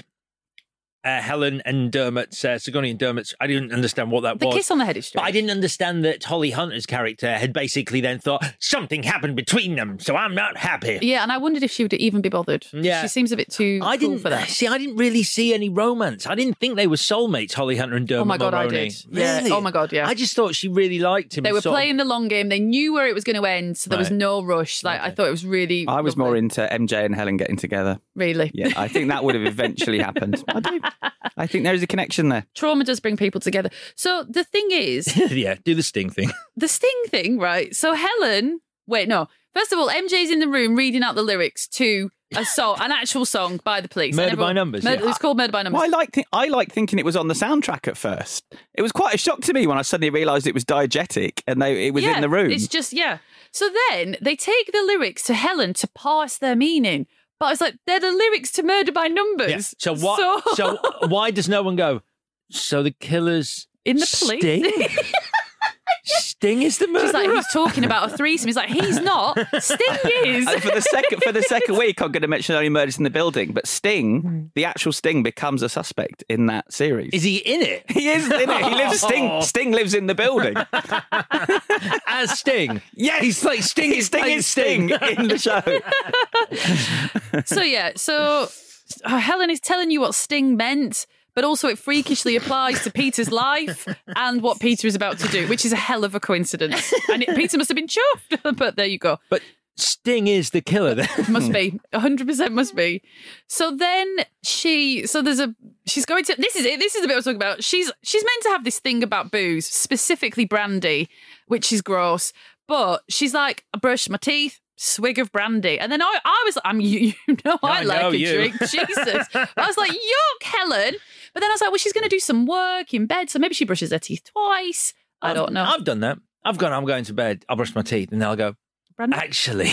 uh, Helen and Dermot's, uh, Sigourney and Dermot's, I didn't understand what that
The
was.
kiss on the head is
But
strange.
I didn't understand that Holly Hunter's character had basically then thought, something happened between them, so I'm not happy.
Yeah, and I wondered if she would even be bothered.
Yeah.
She seems a bit too
I
cool
didn't
for that.
see. I didn't really see any romance. I didn't think they were soulmates, Holly Hunter and Dermot
Oh my God, I
Mulroney.
did. Yeah.
Really?
Oh my God, yeah.
I just thought she really liked him.
They
and
were
sort of-
playing the long game. They knew where it was going to end, so there was
Right.
no rush. Like I thought it was really.
I was
lovely.
more into M J and Helen getting together.
Really.
Yeah, I think that would have eventually happened. I do. I think there is a connection there.
Trauma does bring people together. So the thing is,
yeah, do the Sting thing.
the Sting thing, right? So Helen, wait, no. First of all, M J's in the room reading out the lyrics to a song, an actual song by the Police.
Murder
And
by Numbers,
Murder,
yeah.
It's called Murder by Numbers.
Well, I like th- I like thinking it was on the soundtrack at first. It was quite a shock to me when I suddenly realised it was diegetic and they it was
yeah,
in the room.
It's just, yeah. So then they take the lyrics to Helen to parse their meaning. But I was like, they're the lyrics to Murder by Numbers.
Yeah. So what?
So,
So why does no one go? So the killers
in the police.
Sting? Sting is the murderer.
She's like, he's talking about a threesome. He's like, he's not. Sting is.
And for the second for the second week, I'm going to mention only murders in the building, but Sting, the actual Sting, becomes a suspect in that series.
Is he in it?
He is in it. He lives. Sting. Sting lives in the building
as Sting.
Yes,
he's like Sting. Is
Sting is Sting in the show.
So yeah, so uh, Helen is telling you what Sting meant, but also it freakishly applies to Peter's life and what Peter is about to do, which is a hell of a coincidence. And it, Peter must have been chuffed, but there you go.
But Sting is the killer then.
Must be. one hundred percent must be. So then she, so there's a, she's going to, this is it, this is the bit I was talking about. She's, she's meant to have this thing about booze, specifically brandy, which is gross. But she's like, I brushed my teeth, swig of brandy. And then I, I was like, I'm, you, you know I,
I
like
know
a
you.
drink. Jesus. I was like, yuck, Helen. But then I was like, well, she's going to do some work in bed, so maybe she brushes her teeth twice. I
I've,
don't know.
I've done that. I've gone, I'm going to bed, I'll brush my teeth, and then I'll go,
Brandy?
actually,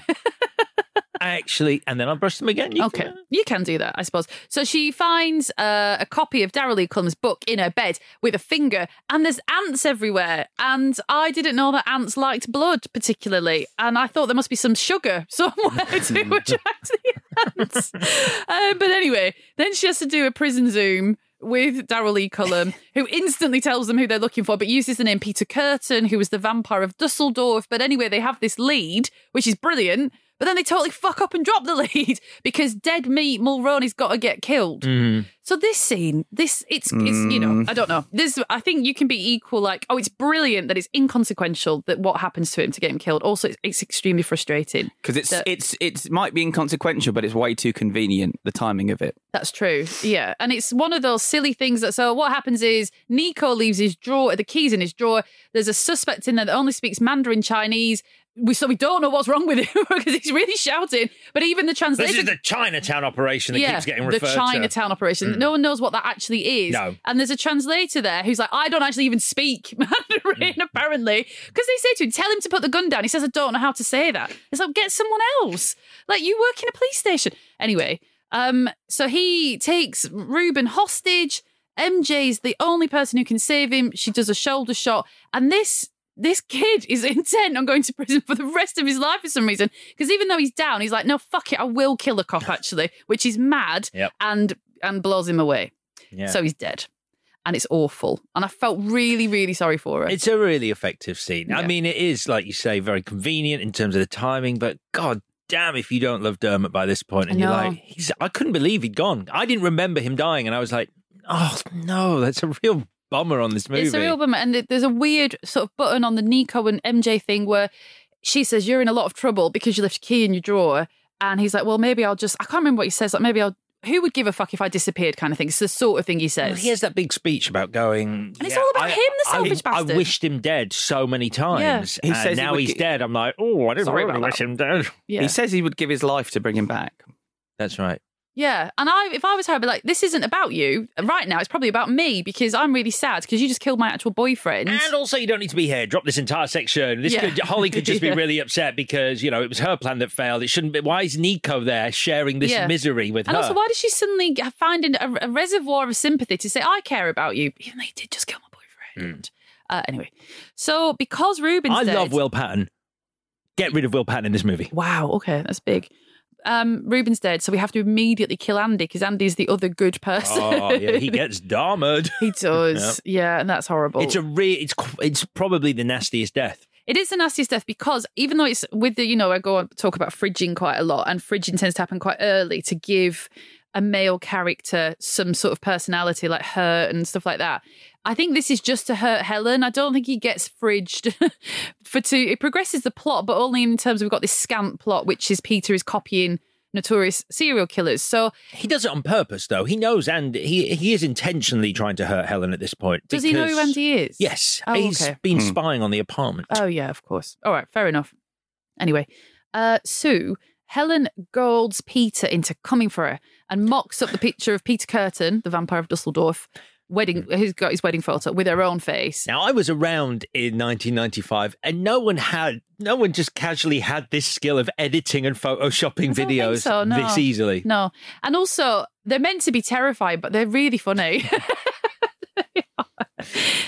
actually, and then I'll brush them again. You
okay,
can.
you can do that, I suppose. So she finds uh, a copy of Daryl Lee Cullum's book in her bed with a finger, and there's ants everywhere. And I didn't know that ants liked blood particularly, and I thought there must be some sugar somewhere to attract the ants. Uh, but anyway, then she has to do a prison Zoom with Daryl Lee Cullum, who instantly tells them who they're looking for, but uses the name Peter Curtin, who was the vampire of Dusseldorf. But anyway, they have this lead, which is brilliant, but then they totally fuck up and drop the lead because dead meat Mulroney's got to get killed.
Mm.
So this scene, this, it's, it's, you know, I don't know. This, I think you can be equal, like, oh, it's brilliant that it's inconsequential that what happens to him to get him killed. Also, it's, it's extremely frustrating.
Because it's,
that-
it's, it's, might be inconsequential, but it's way too convenient, the timing of it.
That's true. Yeah. And it's one of those silly things that, so what happens is Nico leaves his drawer, the keys in his drawer. There's a suspect in there that only speaks Mandarin Chinese. We, so we don't know what's wrong with him because he's really shouting. But even the translator...
This is the Chinatown operation that
yeah,
keeps getting referred
the
to.
Chinatown operation.
Mm.
No one knows what that actually is.
No.
And there's a translator there who's like, I don't actually even speak Mandarin, mm. apparently. Because they say to him, tell him to put the gun down. He says, I don't know how to say that. It's like, get someone else. Like, you work in a police station. Anyway, um, so he takes Ruben hostage. M J's the only person who can save him. She does a shoulder shot. And this... This kid is intent on going to prison for the rest of his life for some reason. Because even though he's down, he's like, no, fuck it, I will kill a cop, actually, which is mad
yep.
and and blows him away.
Yeah.
So he's dead. And it's awful. And I felt really, really sorry for her.
It's a really effective scene.
Yeah.
I mean, it is, like you say, very convenient in terms of the timing, but God damn if you don't love Dermot by this point. And
I
you're
know.
like, he's, I couldn't believe he'd gone. I didn't remember him dying, and I was like, oh, no, that's a real bummer on this movie.
It's a real bummer. And there's a weird sort of button on the Nico and M J thing where she says, you're in a lot of trouble because you left your key in your drawer. And he's like, well, maybe I'll just, I can't remember what he says. Like, maybe I'll, who would give a fuck if I disappeared kind of thing. It's the sort of thing he says.
Well, he has that big speech about going...
And it's all about him, the selfish
I,
bastard.
I wished him dead so many times.
Yeah. He
And
says he
now
would
he's
gi-
dead. I'm like, oh, I didn't
Sorry
really
about
wish
that.
him dead.
Yeah.
He says he would give his life to bring him back.
That's right.
Yeah. And I, if I was her, I'd be like, this isn't about you. Right now, it's probably about me because I'm really sad because you just killed my actual boyfriend.
And also, you don't need to be here. Drop this entire section. This
Yeah.
could, Holly could just
Yeah.
be really upset because, you know, it was her plan that failed. It shouldn't be. Why is Nico there sharing this
Yeah.
misery with
And
her?
also, why does she suddenly find a, a reservoir of sympathy to say, I care about you, even though you did just kill my boyfriend? Uh, anyway, so because Ruben's
I
dead...
love Will Patton. Get rid of Will Patton in this movie.
Wow, okay, that's big. Um, Ruben's dead, so we have to immediately kill Andy because Andy's the other good person.
Oh, yeah, he gets darmored.
He does, yeah, and that's horrible.
It's a re- it's qu- it's probably the nastiest death.
It is the nastiest death because even though it's with the, you know, I go on talk about fridging quite a lot, and fridging tends to happen quite early to give a male character some sort of personality, like hurt and stuff like that. I think this is just to hurt Helen. I don't think he gets fridged for two. It progresses the plot, but only in terms of we've got this scant plot, which is Peter is copying notorious serial killers. So
He does it on purpose, though. He knows, and he he is intentionally trying to hurt Helen at this point.
does he know who
because-
Andy is?
Yes,
Oh,
he's
okay.
been spying on the apartment.
Oh, yeah, of course. All right, fair enough. Anyway, uh, Sue, Helen golds Peter into coming for her and mocks up the picture of Peter Curtin, the vampire of Dusseldorf, wedding, who's got his wedding photo with her own face.
Now, I was around in nineteen ninety-five, and no one had, no one just casually had this skill of editing and photoshopping
I don't think
videos
so, no.
this easily.
No. And also, they're meant to be terrifying, but they're really funny.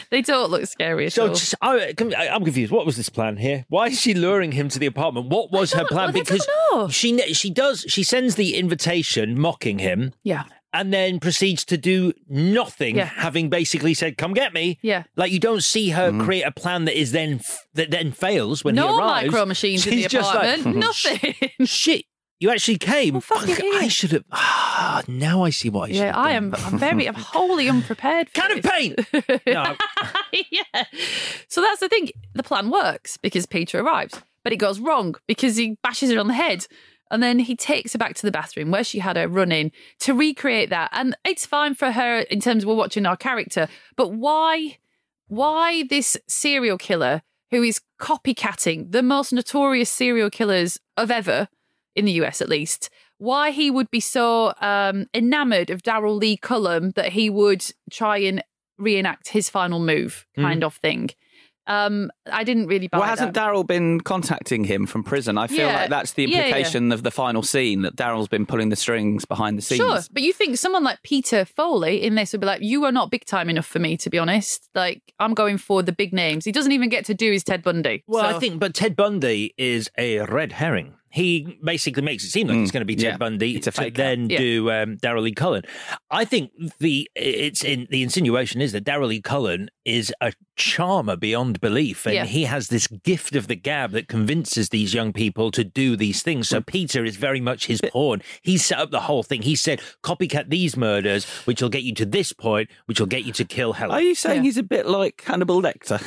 They don't look scary at
So
all.
just, I, I'm confused. What was this plan here? Why is she luring him to the apartment? What was her plan?
well, I
Because
don't know.
she she does she sends the invitation mocking him.
Yeah.
And then proceeds to do nothing,
Yeah.
having basically said, "Come get me."
Yeah.
Like you don't see her create a plan that is then f- that then fails when
no
he arrives.
micro machines in
She's
the
just like,
apartment. Nothing.
Shit, you actually came.
fucking
Fuck,
idiot.
I should have. Ah, now I see why. I should
Yeah,
have
I
done.
am. I'm very. I'm wholly unprepared. For
Can of
this.
paint. No,
yeah. So that's the thing. The plan works because Peter arrives, but it goes wrong because he bashes her on the head. And then he takes her back to the bathroom where she had her run in to recreate that. And it's fine for her in terms of we're watching our character. But why, why this serial killer who is copycatting the most notorious serial killers of ever, in the U S at least, why he would be so um, enamoured of Daryl Lee Cullum that he would try and reenact his final move kind
Mm.
of thing. Um, I didn't really buy
Well, hasn't
that.
Daryl been contacting him from prison? I feel
Yeah.
like that's the
Yeah, yeah.
implication of the final scene, that Daryl's been pulling the strings behind the scenes.
Sure, but you think someone like Peter Foley in this would be like, you are not big time enough for me, to be honest. Like, I'm going for the big names. He doesn't even get to do his Ted Bundy.
well,
So-
I think, but Ted Bundy is a red herring. He basically makes it seem like it's going to be Ted
yeah.
Bundy
It's a
to
fake
then
out. Yeah.
do um, Daryl Lee Cullen. I think the it's in the insinuation is that Daryl Lee Cullen is a charmer beyond belief, and
Yeah.
he has this gift of the gab that convinces these young people to do these things. So Peter is very much his pawn. He set up the whole thing. He said, "Copycat these murders, which will get you to this point, which will get you to kill Helen."
Are you saying he's a bit like Hannibal Lecter?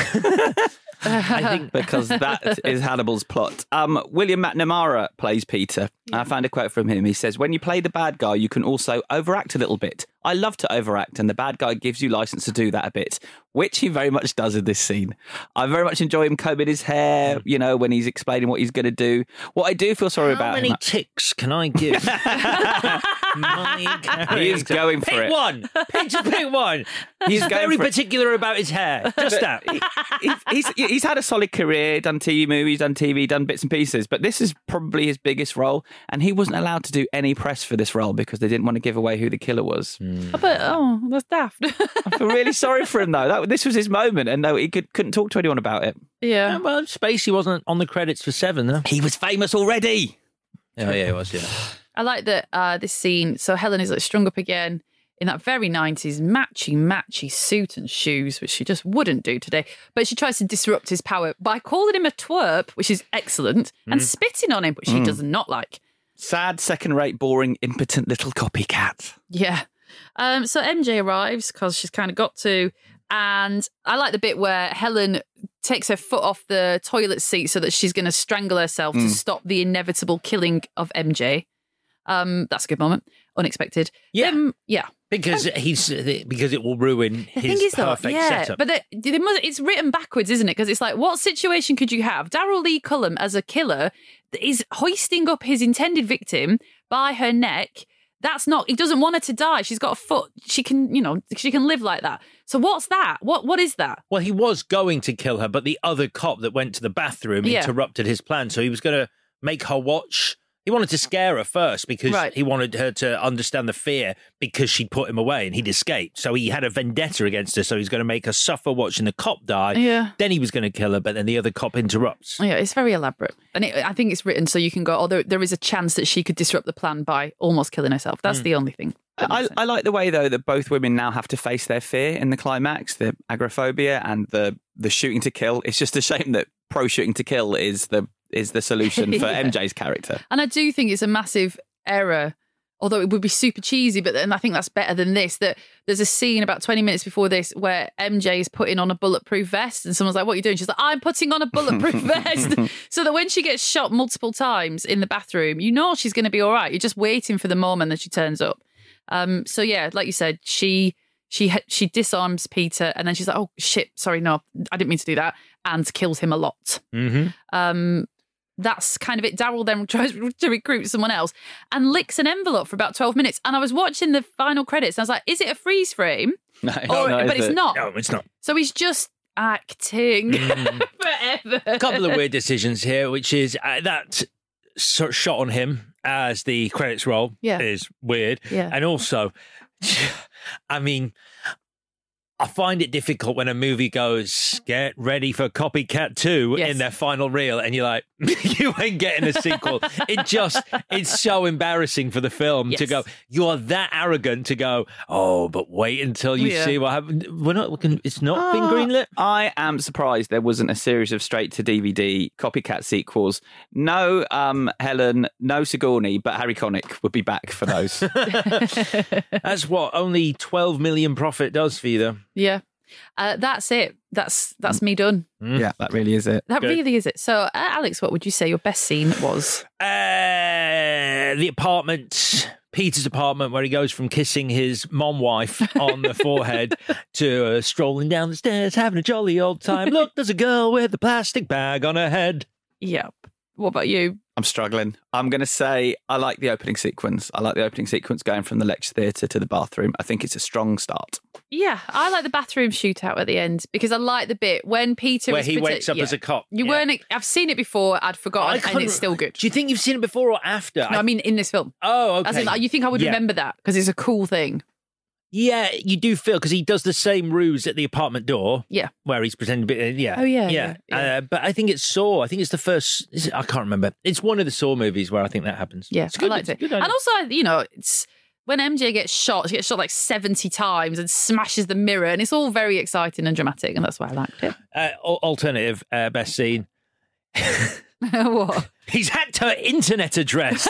I think
because that is Hannibal's plot. Um, William McNamara plays Peter. I found a quote from him. He says, "When you play the bad guy, you can also overact a little bit. I love to overact, and the bad guy gives you license to do that a bit," which he very much does in this scene. I very much enjoy him combing his hair, you know, when he's explaining what he's going to do. What I do feel sorry
How
about
many
him...
ticks can I give? My
He is
character?
going for
pick
it.
one. Pick, just pick one.
He's
He's
going
very
for it.
particular about his hair. Just that.
he's, he's, he's had a solid career, done T V movies, done T V, done bits and pieces, but this is probably his biggest role, and he wasn't allowed to do any press for this role because they didn't want to give away who the killer was.
Oh, but, oh, that's daft.
I feel really sorry for him, though. That, this was his moment, and no, he could, couldn't talk to anyone about it.
Yeah.
Well, Spacey wasn't on the credits for Seven, though.
He was famous already.
Oh, yeah, he was, yeah.
I like that uh, this scene. So Helen is like strung up again in that very nineties matchy, matchy suit and shoes, which she just wouldn't do today. But she tries to disrupt his power by calling him a twerp, which is excellent, and
Mm.
spitting on him, which she
Mm.
does not like.
Sad, second-rate, boring, impotent little copycat.
Yeah. Um, so M J arrives because she's kind of got to. And I like the bit where Helen takes her foot off the toilet seat so that she's going to strangle herself to
Mm.
stop the inevitable killing of M J. Um, that's a good moment. Unexpected.
Yeah.
Um, yeah.
Because he's because it will ruin
The
his
thing is, though,
perfect
yeah,
setup.
but the, the, it's written backwards, isn't it? Because it's like, what situation could you have? Daryl Lee Cullum as a killer is hoisting up his intended victim by her neck. That's not. He doesn't want her to die. She's got a foot. She can, you know, she can live like that. So what's that? What what is that?
Well, he was going to kill her, but the other cop that went to the bathroom
Yeah.
interrupted his plan. So he was going to make her watch. He wanted to scare her first because
Right.
he wanted her to understand the fear because she'd put him away and he'd escaped. So he had a vendetta against her. So he's going to make her suffer watching the cop die.
Yeah.
Then he was going to kill her, but then the other cop interrupts.
Yeah, it's very elaborate, and it, I think it's written so you can go. Oh, there, there is a chance that she could disrupt the plan by almost killing herself. That's
Mm.
the only thing.
I, I like the way, though, that both women now have to face their fear in the climax, the agoraphobia and the, the shooting to kill. It's just a shame that pro shooting to kill is the is the solution for
Yeah.
M J's character.
And I do think it's a massive error, although it would be super cheesy, but then I think that's better than this, that there's a scene about twenty minutes before this where M J is putting on a bulletproof vest and someone's like, what are you doing? She's like, I'm putting on a bulletproof vest. So that when she gets shot multiple times in the bathroom, you know she's going to be all right. You're just waiting for the moment that she turns up. Um, so yeah, like you said, she... She she disarms Peter and then she's like, oh, shit, sorry, no, I didn't mean to do that, and kills him a lot.
Mm-hmm.
Um, that's kind of it. Daryl then tries to recruit someone else and licks an envelope for about twelve minutes. And I was watching the final credits and I was like, is it a freeze frame?
No,
Or-
no,
but
is
it's
it?
not.
No, it's not.
So he's just acting forever.
A couple of weird decisions here, which is uh, that sort of shot on him as the credits roll
Yeah.
is weird.
Yeah.
And also, I mean, I find it difficult when a movie goes, get ready for Copycat two
Yes.
in their final reel, and you're like, you ain't getting a sequel. It just, it's so embarrassing for the film
Yes.
to go, you're that arrogant to go, oh, but wait until you
Yeah.
see what happened. We're not, we can, it's not been
Uh,
greenlit.
I am surprised there wasn't a series of straight-to-D V D copycat sequels. No um, Helen, no Sigourney, but Harry Connick would be back for those.
That's what only twelve million profit does for you, though.
Yeah. Uh, that's it. That's that's me done.
Yeah, that really is it.
That
Good.
really is it. So, uh, Alex, what would you say your best scene was?
Uh, the apartment, Peter's apartment, where he goes from kissing his mom wife on the forehead to uh, strolling down the stairs, having a jolly old time. Look, there's a girl with a plastic bag on her head.
Yep. What about you?
I'm struggling. I'm going to say I like the opening sequence. I like the opening sequence going from the lecture theatre to the bathroom. I think it's a strong start.
Yeah, I like the bathroom shootout at the end because I like the bit when Peter
Where
is
he
prete-
wakes up
yeah.
as a cop.
You
Yeah.
weren't. I've seen it before. I'd
I
forgotten, and
couldn't-
it's still good.
Do you think you've seen it before or after?
No, I mean in this film.
Oh, okay.
As in, like, you think I would
Yeah.
remember that because it's a cool thing.
Yeah, you do feel, because he does the same ruse at the apartment door.
Yeah.
Where he's pretending to be, uh, yeah.
Oh, yeah,
Yeah.
yeah,
Uh, but I think it's Saw. I think it's the first, is it, I can't remember. It's one of the Saw movies where I think that happens.
Yeah,
It's good,
I liked
it's
it.
good
And
idea.
also, you know, it's when M J gets shot, she gets shot like seventy times and smashes the mirror, and it's all very exciting and dramatic, and that's why I liked it.
Uh, al- alternative uh, best scene.
What?
He's hacked her internet address.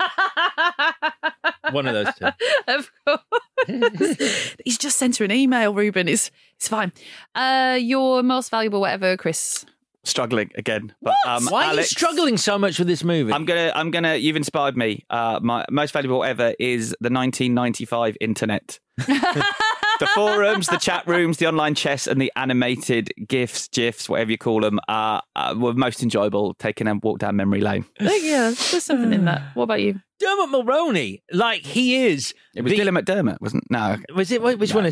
One of those two.
Of course. He's just sent her an email, Ruben. It's it's fine. Uh, your most valuable whatever, Chris.
Struggling again. But, um,
Why are
Alex,
you struggling so much with this movie?
I'm gonna, I'm gonna. You've inspired me. Uh, my most valuable ever is the nineteen ninety-five internet. The forums, the chat rooms, the online chess, and the animated GIFs, GIFs, whatever you call them, uh, uh, were most enjoyable. Taking a walk down memory lane.
Yeah, there's something in that. What about you?
Dermot Mulroney, like he is.
It was
the-
Dylan McDermott, wasn't? No,
Was it? Which one is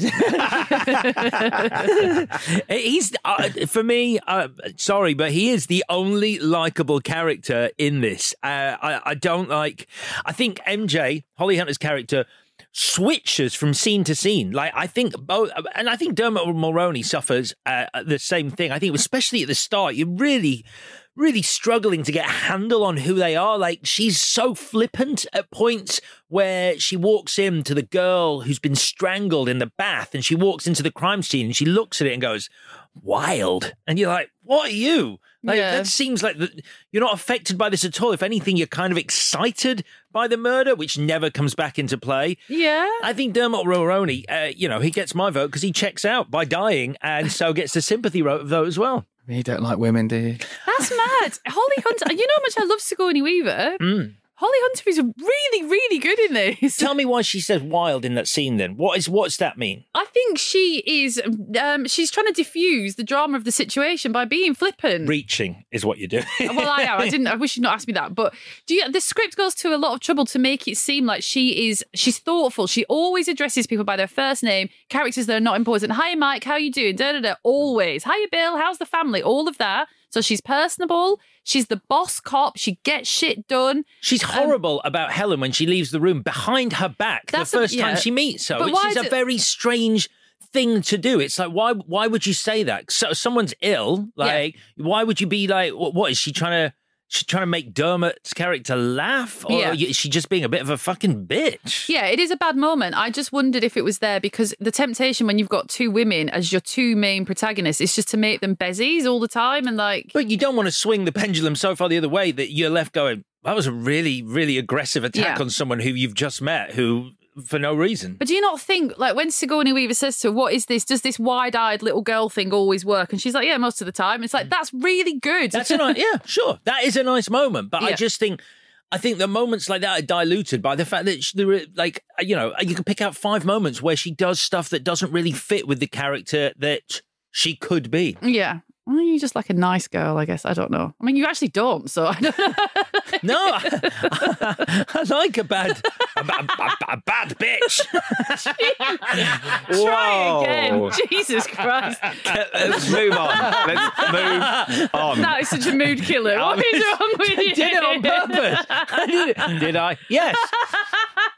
it? He's uh, for me. Uh, sorry, but he is the only likable character in this. Uh, I, I don't like. I think M J Holly Hunter's character switches from scene to scene. Like I think both, and I think Dermot Mulroney suffers uh, the same thing. I think especially at the start, you're really. really struggling to get a handle on who they are. Like, she's so flippant at points where she walks in to the girl who's been strangled in the bath, and she walks into the crime scene and she looks at it and goes, wild. And you're like, what are you? Like,
Yeah.
that seems like the, you're not affected by this at all. If anything, you're kind of excited by the murder, which never comes back into play.
Yeah.
I think Dermot Mulroney, uh, you know, he gets my vote because he checks out by dying and so gets the sympathy ro- vote as well.
you don't like women, do you?
That's mad. Holly Hunter. You know how much I love Sigourney Weaver?
Mm.
Holly Hunter is really, really good in this.
Tell me why she says wild in that scene then. What is what's that mean?
I think she is, um, she's trying to diffuse the drama of the situation by being flippant.
Reaching is what you do.
Well, I am. I didn't. I wish you'd not asked me that. But do you, the script goes to a lot of trouble to make it seem like she is. She's thoughtful. She always addresses people by their first name. Characters that are not important. Hi, Mike. How you doing? Da da da. Always. Hiya, Bill. How's the family? All of that. So she's personable. She's the boss cop. She gets shit done.
She's horrible um, about Helen when she leaves the room behind her back the
That's
first
a, yeah.
time she meets her,
But
which
why
is
is
a
it-
very strange thing to do. It's like, why why would you say that? So someone's ill. Like, why would you be like, what, what is she trying to... She's trying to make Dermot's character laugh? Or
Yeah.
is she just being a bit of a fucking bitch?
Yeah, it is a bad moment. I just wondered if it was there because the temptation when you've got two women as your two main protagonists is just to make them bezies all the time and like...
But you don't want to swing the pendulum so far the other way that you're left going, that was a really, really aggressive attack
Yeah.
on someone who you've just met, who, for no reason.
But do you not think, like, when Sigourney Weaver says to her, what is this? Does this wide-eyed little girl thing always work? And she's like, yeah, most of the time. It's like, that's really good.
That's a nice, yeah, sure. That is a nice moment. But I
Yeah.
just think, I think the moments like that are diluted by the fact that, she, there are, like, you know, you can pick out five moments where she does stuff that doesn't really fit with the character that she could be.
Yeah. Well, you're just like a nice girl, I guess. I don't know. I mean, you actually don't, so I don't know.
No, I, I like a bad, a, ba- a, a bad bitch.
Try again.
Whoa.
Jesus Christ.
Let's move on. Let's move on.
That is such a mood killer. What is wrong with you?
Did it on purpose. I did, it. Did I? Yes.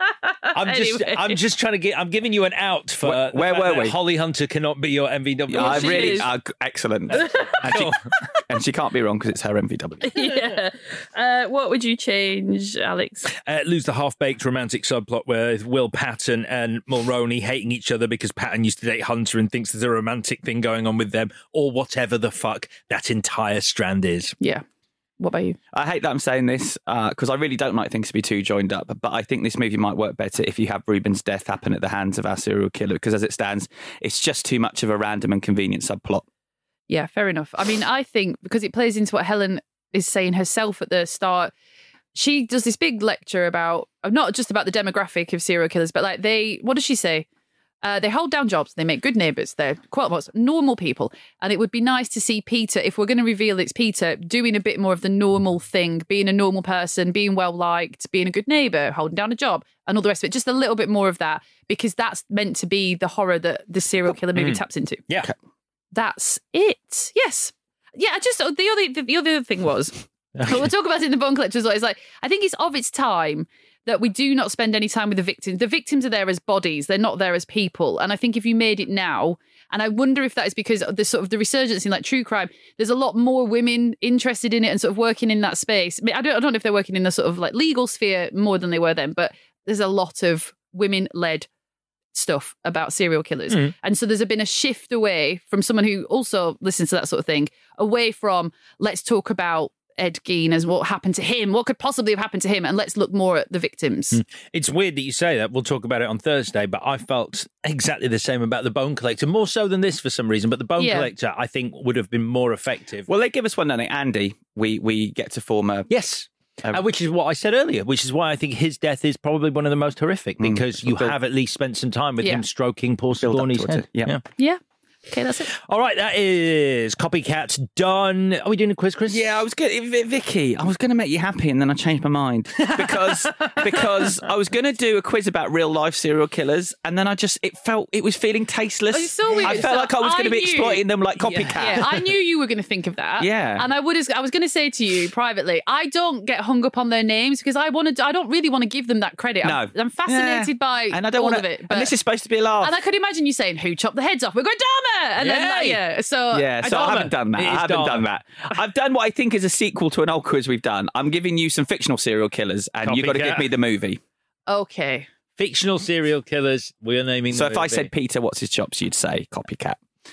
I'm just,
Anyway.
I'm just trying to get. I'm giving you an out for
Where-
the
where
fact
were
that
we?
Holly Hunter cannot be your M V W.
Yeah, I
she
really
is.
uh, excellent, and, she, and she can't be wrong because it's her M V W.
yeah. Uh, what would you change, Alex?
Uh, lose the half-baked romantic subplot with Will Patton and Mulroney hating each other because Patton used to date Hunter and thinks there's a romantic thing going on with them, or whatever the fuck that entire strand is.
Yeah. What about you?
I hate that I'm saying this because I really don't like things to be too joined up, but I think this movie might work better if you have Ruben's death happen at the hands of our serial killer, because as it stands, it's just too much of a random and convenient subplot.
Yeah, fair enough. I mean, I think because it plays into what Helen is saying herself at the start, she does this big lecture about, not just about the demographic of serial killers, but like they, what does she say? Uh, they hold down jobs, they make good neighbours, they're quote unquote normal people. And it would be nice to see Peter, if we're going to reveal it's Peter, doing a bit more of the normal thing, being a normal person, being well liked, being a good neighbour, holding down a job, and all the rest of it. Just a little bit more of that, because that's meant to be the horror that the serial killer movie
Mm.
taps into.
Yeah.
That's it. Yes. Yeah, I just, the other, the other thing was, we'll talk about it in the Bone Collector as well. It's like, I think it's of its time that we do not spend any time with the victims. The victims are there as bodies. They're not there as people. And I think if you made it now, and I wonder if that is because of the sort of the resurgence in like true crime, there's a lot more women interested in it and sort of working in that space. I mean, I don't, I don't know if they're working in the sort of like legal sphere more than they were then, but there's a lot of women-led stuff about serial killers.
Mm.
And so there's been a shift away from someone who also listens to that sort of thing, away from let's talk about Ed Gein as what happened to him, what could possibly have happened to him, and let's look more at the victims.
Mm. It's weird that you say that. We'll talk about it on Thursday, but I felt exactly the same about The Bone Collector, more so than this for some reason. But The Bone
Yeah.
Collector, I think, would have been more effective.
Well, they give us one, don't they? Andy, we, we get to form a...
Yes.
Um,
Uh, which is what I said earlier, which is why I think his death is probably one of the most horrific,
Mm.
because you
Build-
have at least spent some time with
Yeah.
him stroking poor
Build up
Sigourney's
towards
head.
it, yeah.
Yeah. Okay, that's it.
All right, that is Copycats done. Are we doing a quiz, Chris?
Yeah, I was good. Vicky, I was going to make you happy, and then I changed my mind because because I was going to do a quiz about real life serial killers, and then I just it felt it was feeling tasteless.
Oh, it's so weird.
I felt
So
like I was going to be
I knew-
exploiting them like copycat.
Yeah, I knew you were going to think of that.
Yeah.
And I would I was going to say to you privately, I don't get hung up on their names because I want to I don't really want to give them that credit. I'm,
No.
I'm fascinated
Yeah.
by
and I don't
all
want
of it.
And this is supposed to be a laugh.
And I could imagine you saying, "Who chopped the heads off?" We're going Dharma, and then like,
Yay!
yeah. So
yeah, so I haven't done that.
It
I
is
haven't
Dharma.
done that. I've done what I think is a sequel to an old quiz we've done. I'm giving you some fictional serial killers, and you've got to
Copycat.
give me the movie.
Okay.
Fictional serial killers. We are naming.
So
the
if I
movie.
said Peter, what's his chops? You'd say copycat.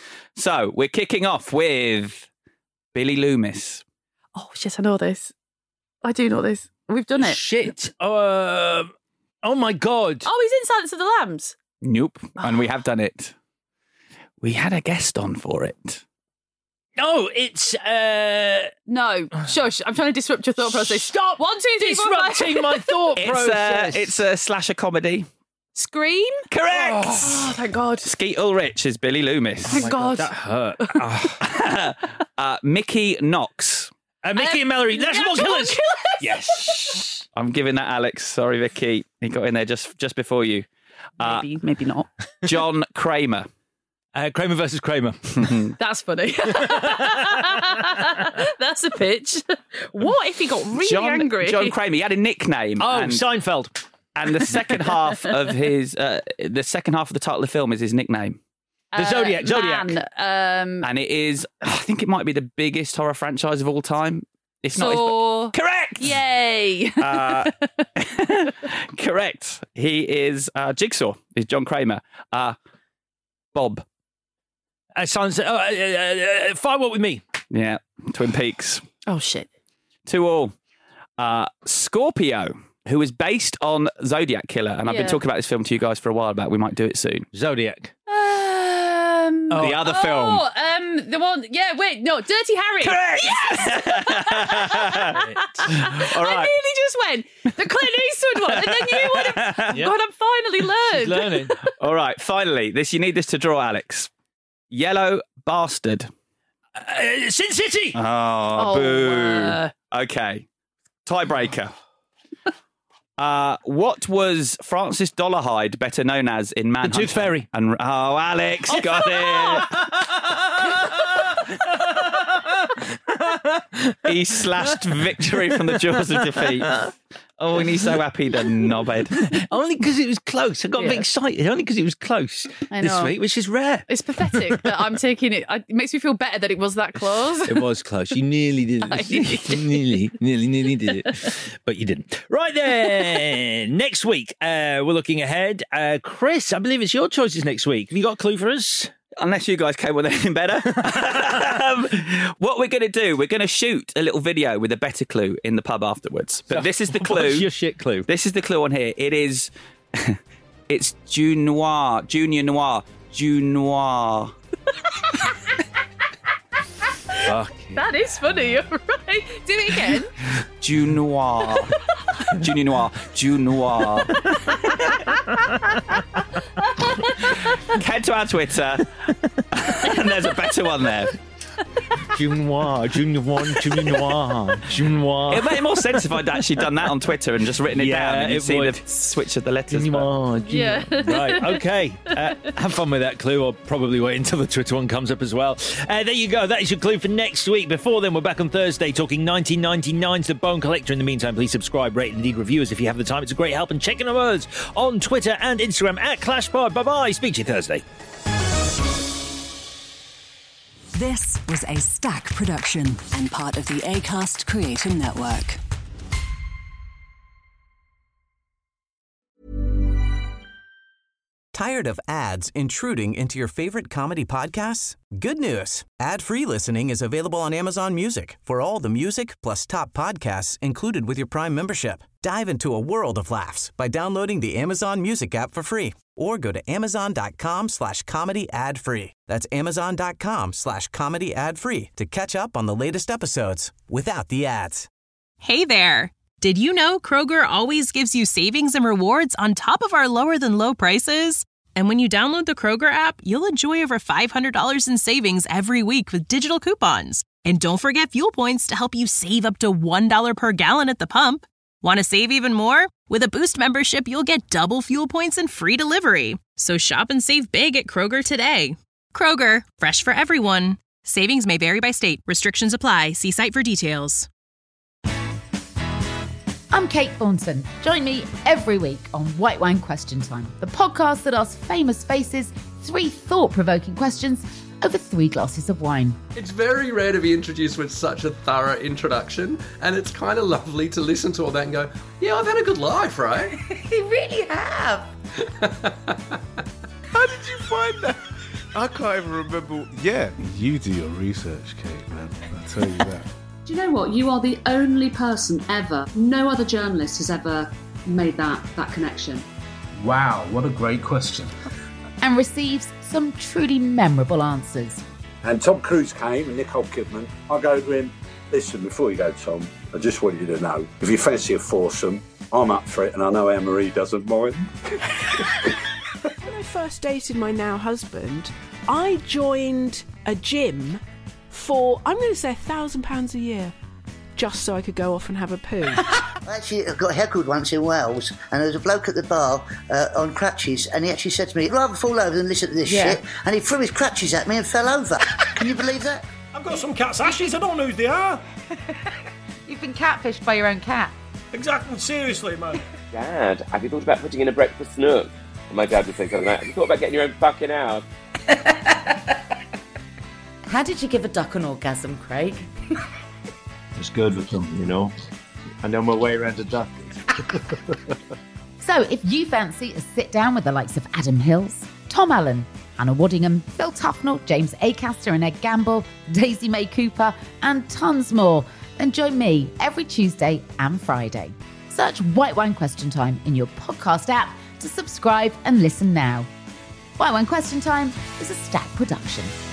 So we're kicking off with Billy Loomis.
Oh shit! I know this. I do know this. We've done it.
Shit. Um, oh my god.
Oh, he's in Silence of the Lambs.
Nope, and we have done it. We had a guest on for it.
No, it's uh
No, shush! I'm trying to disrupt your thought process. Stop! One, two, three, four, five.
disrupting my thought
It's a,
process.
it's a slasher comedy.
Scream.
Correct.
Oh, thank God.
Skeet Ulrich is Billy Loomis.
Thank God.
that hurt. Ah.
uh, Mickey Knox.
Uh, Mickey
Um,
and Mallory, National
National
Killers.
Killers.
Yes.
I'm giving that Alex. Sorry, Vicky. He got in there just just before you. Uh,
Maybe, maybe not.
John Kramer.
Uh, Kramer versus Kramer.
That's funny. That's a pitch. What if he got really
John,
angry?
John Kramer. He had a nickname.
Oh,
and,
Seinfeld.
and the second half of his uh, the second half of the title of the film is his nickname.
The Zodiac. Zodiac.
Man, um,
And it is, I think it might be the biggest horror franchise of all time. If not,
so
it's, correct.
yay!
Uh, correct. He is uh, Jigsaw. Is John Kramer. Uh, Bob.
Uh, Silence. Uh, uh, uh, uh, Firewalk with Me.
Yeah. Twin Peaks.
Oh shit!
Two all. Uh, Scorpio, who is based on Zodiac Killer, and I've
Yeah.
been talking about this film to you guys for a while. About we might do it soon.
Zodiac.
Um,
The other
oh,
film.
um, the one. Yeah, wait, no, Dirty Harry.
Correct.
Yes.
All
I
right.
nearly just went the Clint Eastwood one, and then you would have.
Yeah.
God, I'm finally learned.
She's learning.
All right. Finally, this you need this to draw, Alex. Yellow Bastard.
Uh, Sin City.
Oh,
Oh,
boo.
uh.
Okay. Tiebreaker. Uh, what was Francis Dolarhyde better known as in Manhunt?
Tooth Fairy.
And oh, Alex got it. He slashed victory from the jaws of defeat. Oh, and he's so happy to knobhead.
Only because it was close. I got
Yeah.
a bit excited. Only because it was close
I
this
know.
week, which is rare.
It's pathetic that I'm taking it. I- It makes me feel better that it was that close.
It was close. You nearly did it.
I nearly did.
nearly, nearly, nearly did it. But you didn't. Right then. Next week, uh, we're looking ahead. Uh, Chris, I believe it's your choices next week. Have you got a clue for us?
Unless you guys came with anything better. um, what we're going to do, we're going to shoot a little video with a better clue in the pub afterwards. But this is the clue.
What's your shit clue?
This is the clue on here. It is, it's June Noir, Junior Noir, June Noir.
Fuck.
That is funny. You're right. Do it again.
June Noir. Junior Noir. June Noir. Head to our Twitter, and there's a better one there.
June Noir, Junior One, Junior Noir, June Noir.
It would make more sense if I'd actually done that on Twitter and just written it
Yeah,
down and you'd
it
see
would.
the switch of the letters.
Junior
but-
Noir, Junior-
Yeah.
Right, okay. Uh, have fun with that clue. I'll probably wait until the Twitter one comes up as well. Uh, there you go. That is your clue for next week. Before then, we're back on Thursday talking nineteen ninety-nine's The Bone Collector. In the meantime, please subscribe, rate, and indeed review us if you have the time. It's a great help. And check in on us on Twitter and Instagram at ClashPod. Bye-bye. Speak to you Thursday.
This was a Stack production and part of the Acast Creator Network.
Tired of ads intruding into your favorite comedy podcasts? Good news. Ad-free listening is available on Amazon Music for all the music plus top podcasts included with your Prime membership. Dive into a world of laughs by downloading the Amazon Music app for free or go to amazon.com slash comedy ad free. That's amazon.com slash comedy ad free to catch up on the latest episodes without the ads.
Hey there! Did you know Kroger always gives you savings and rewards on top of our lower than low prices? And when you download the Kroger app, you'll enjoy over five hundred dollars in savings every week with digital coupons. And don't forget fuel points to help you save up to one dollar per gallon at the pump. Want to save even more? With a Boost membership, you'll get double fuel points and free delivery. So shop and save big at Kroger today. Kroger, fresh for everyone. Savings may vary by state. Restrictions apply. See site for details.
I'm Kate Thornton. Join me every week on White Wine Question Time, the podcast that asks famous faces three thought-provoking questions over three glasses of wine.
It's very rare to be introduced with such a thorough introduction, and it's kind of lovely to listen to all that and go, yeah, I've had a good life, right?
You really have.
How did you find that? I can't even remember. Yeah, you do your research, Kate, man. I tell you that.
Do you know what? You are the only person ever, no other journalist has ever made that, that connection.
Wow, what a great question.
And receives some truly memorable answers.
And Tom Cruise came and Nicole Kidman. I go to him, listen, before you go, Tom, I just want you to know, if you fancy a foursome, I'm up for it and I know Anne-Marie doesn't mind.
When I first dated my now husband, I joined a gym for, I'm going to say, a thousand pounds a year, just so I could go off and have a poo.
I actually got heckled once in Wales, and there was a bloke at the bar uh, on crutches, and he actually said to me, "I'd rather fall over than listen to this
Yeah.
shit," and he threw his crutches at me and fell over. Can you believe that?
I've got some cat's ashes, I don't know who they are.
You've been catfished by your own cat.
Exactly, seriously, man.
Dad, have you thought about putting in a breakfast nook? And my dad would say something like, have you thought about getting your own fucking house?
How did you give a duck an orgasm, Craig?
It's good with them, you know. I know my way around a duck.
So if you fancy a sit down with the likes of Adam Hills, Tom Allen, Anna Waddingham, Phil Tufnell, James Acaster and Ed Gamble, Daisy May Cooper, and tons more, then join me every Tuesday and Friday. Search White Wine Question Time in your podcast app to subscribe and listen now. White Wine Question Time is a Stack production.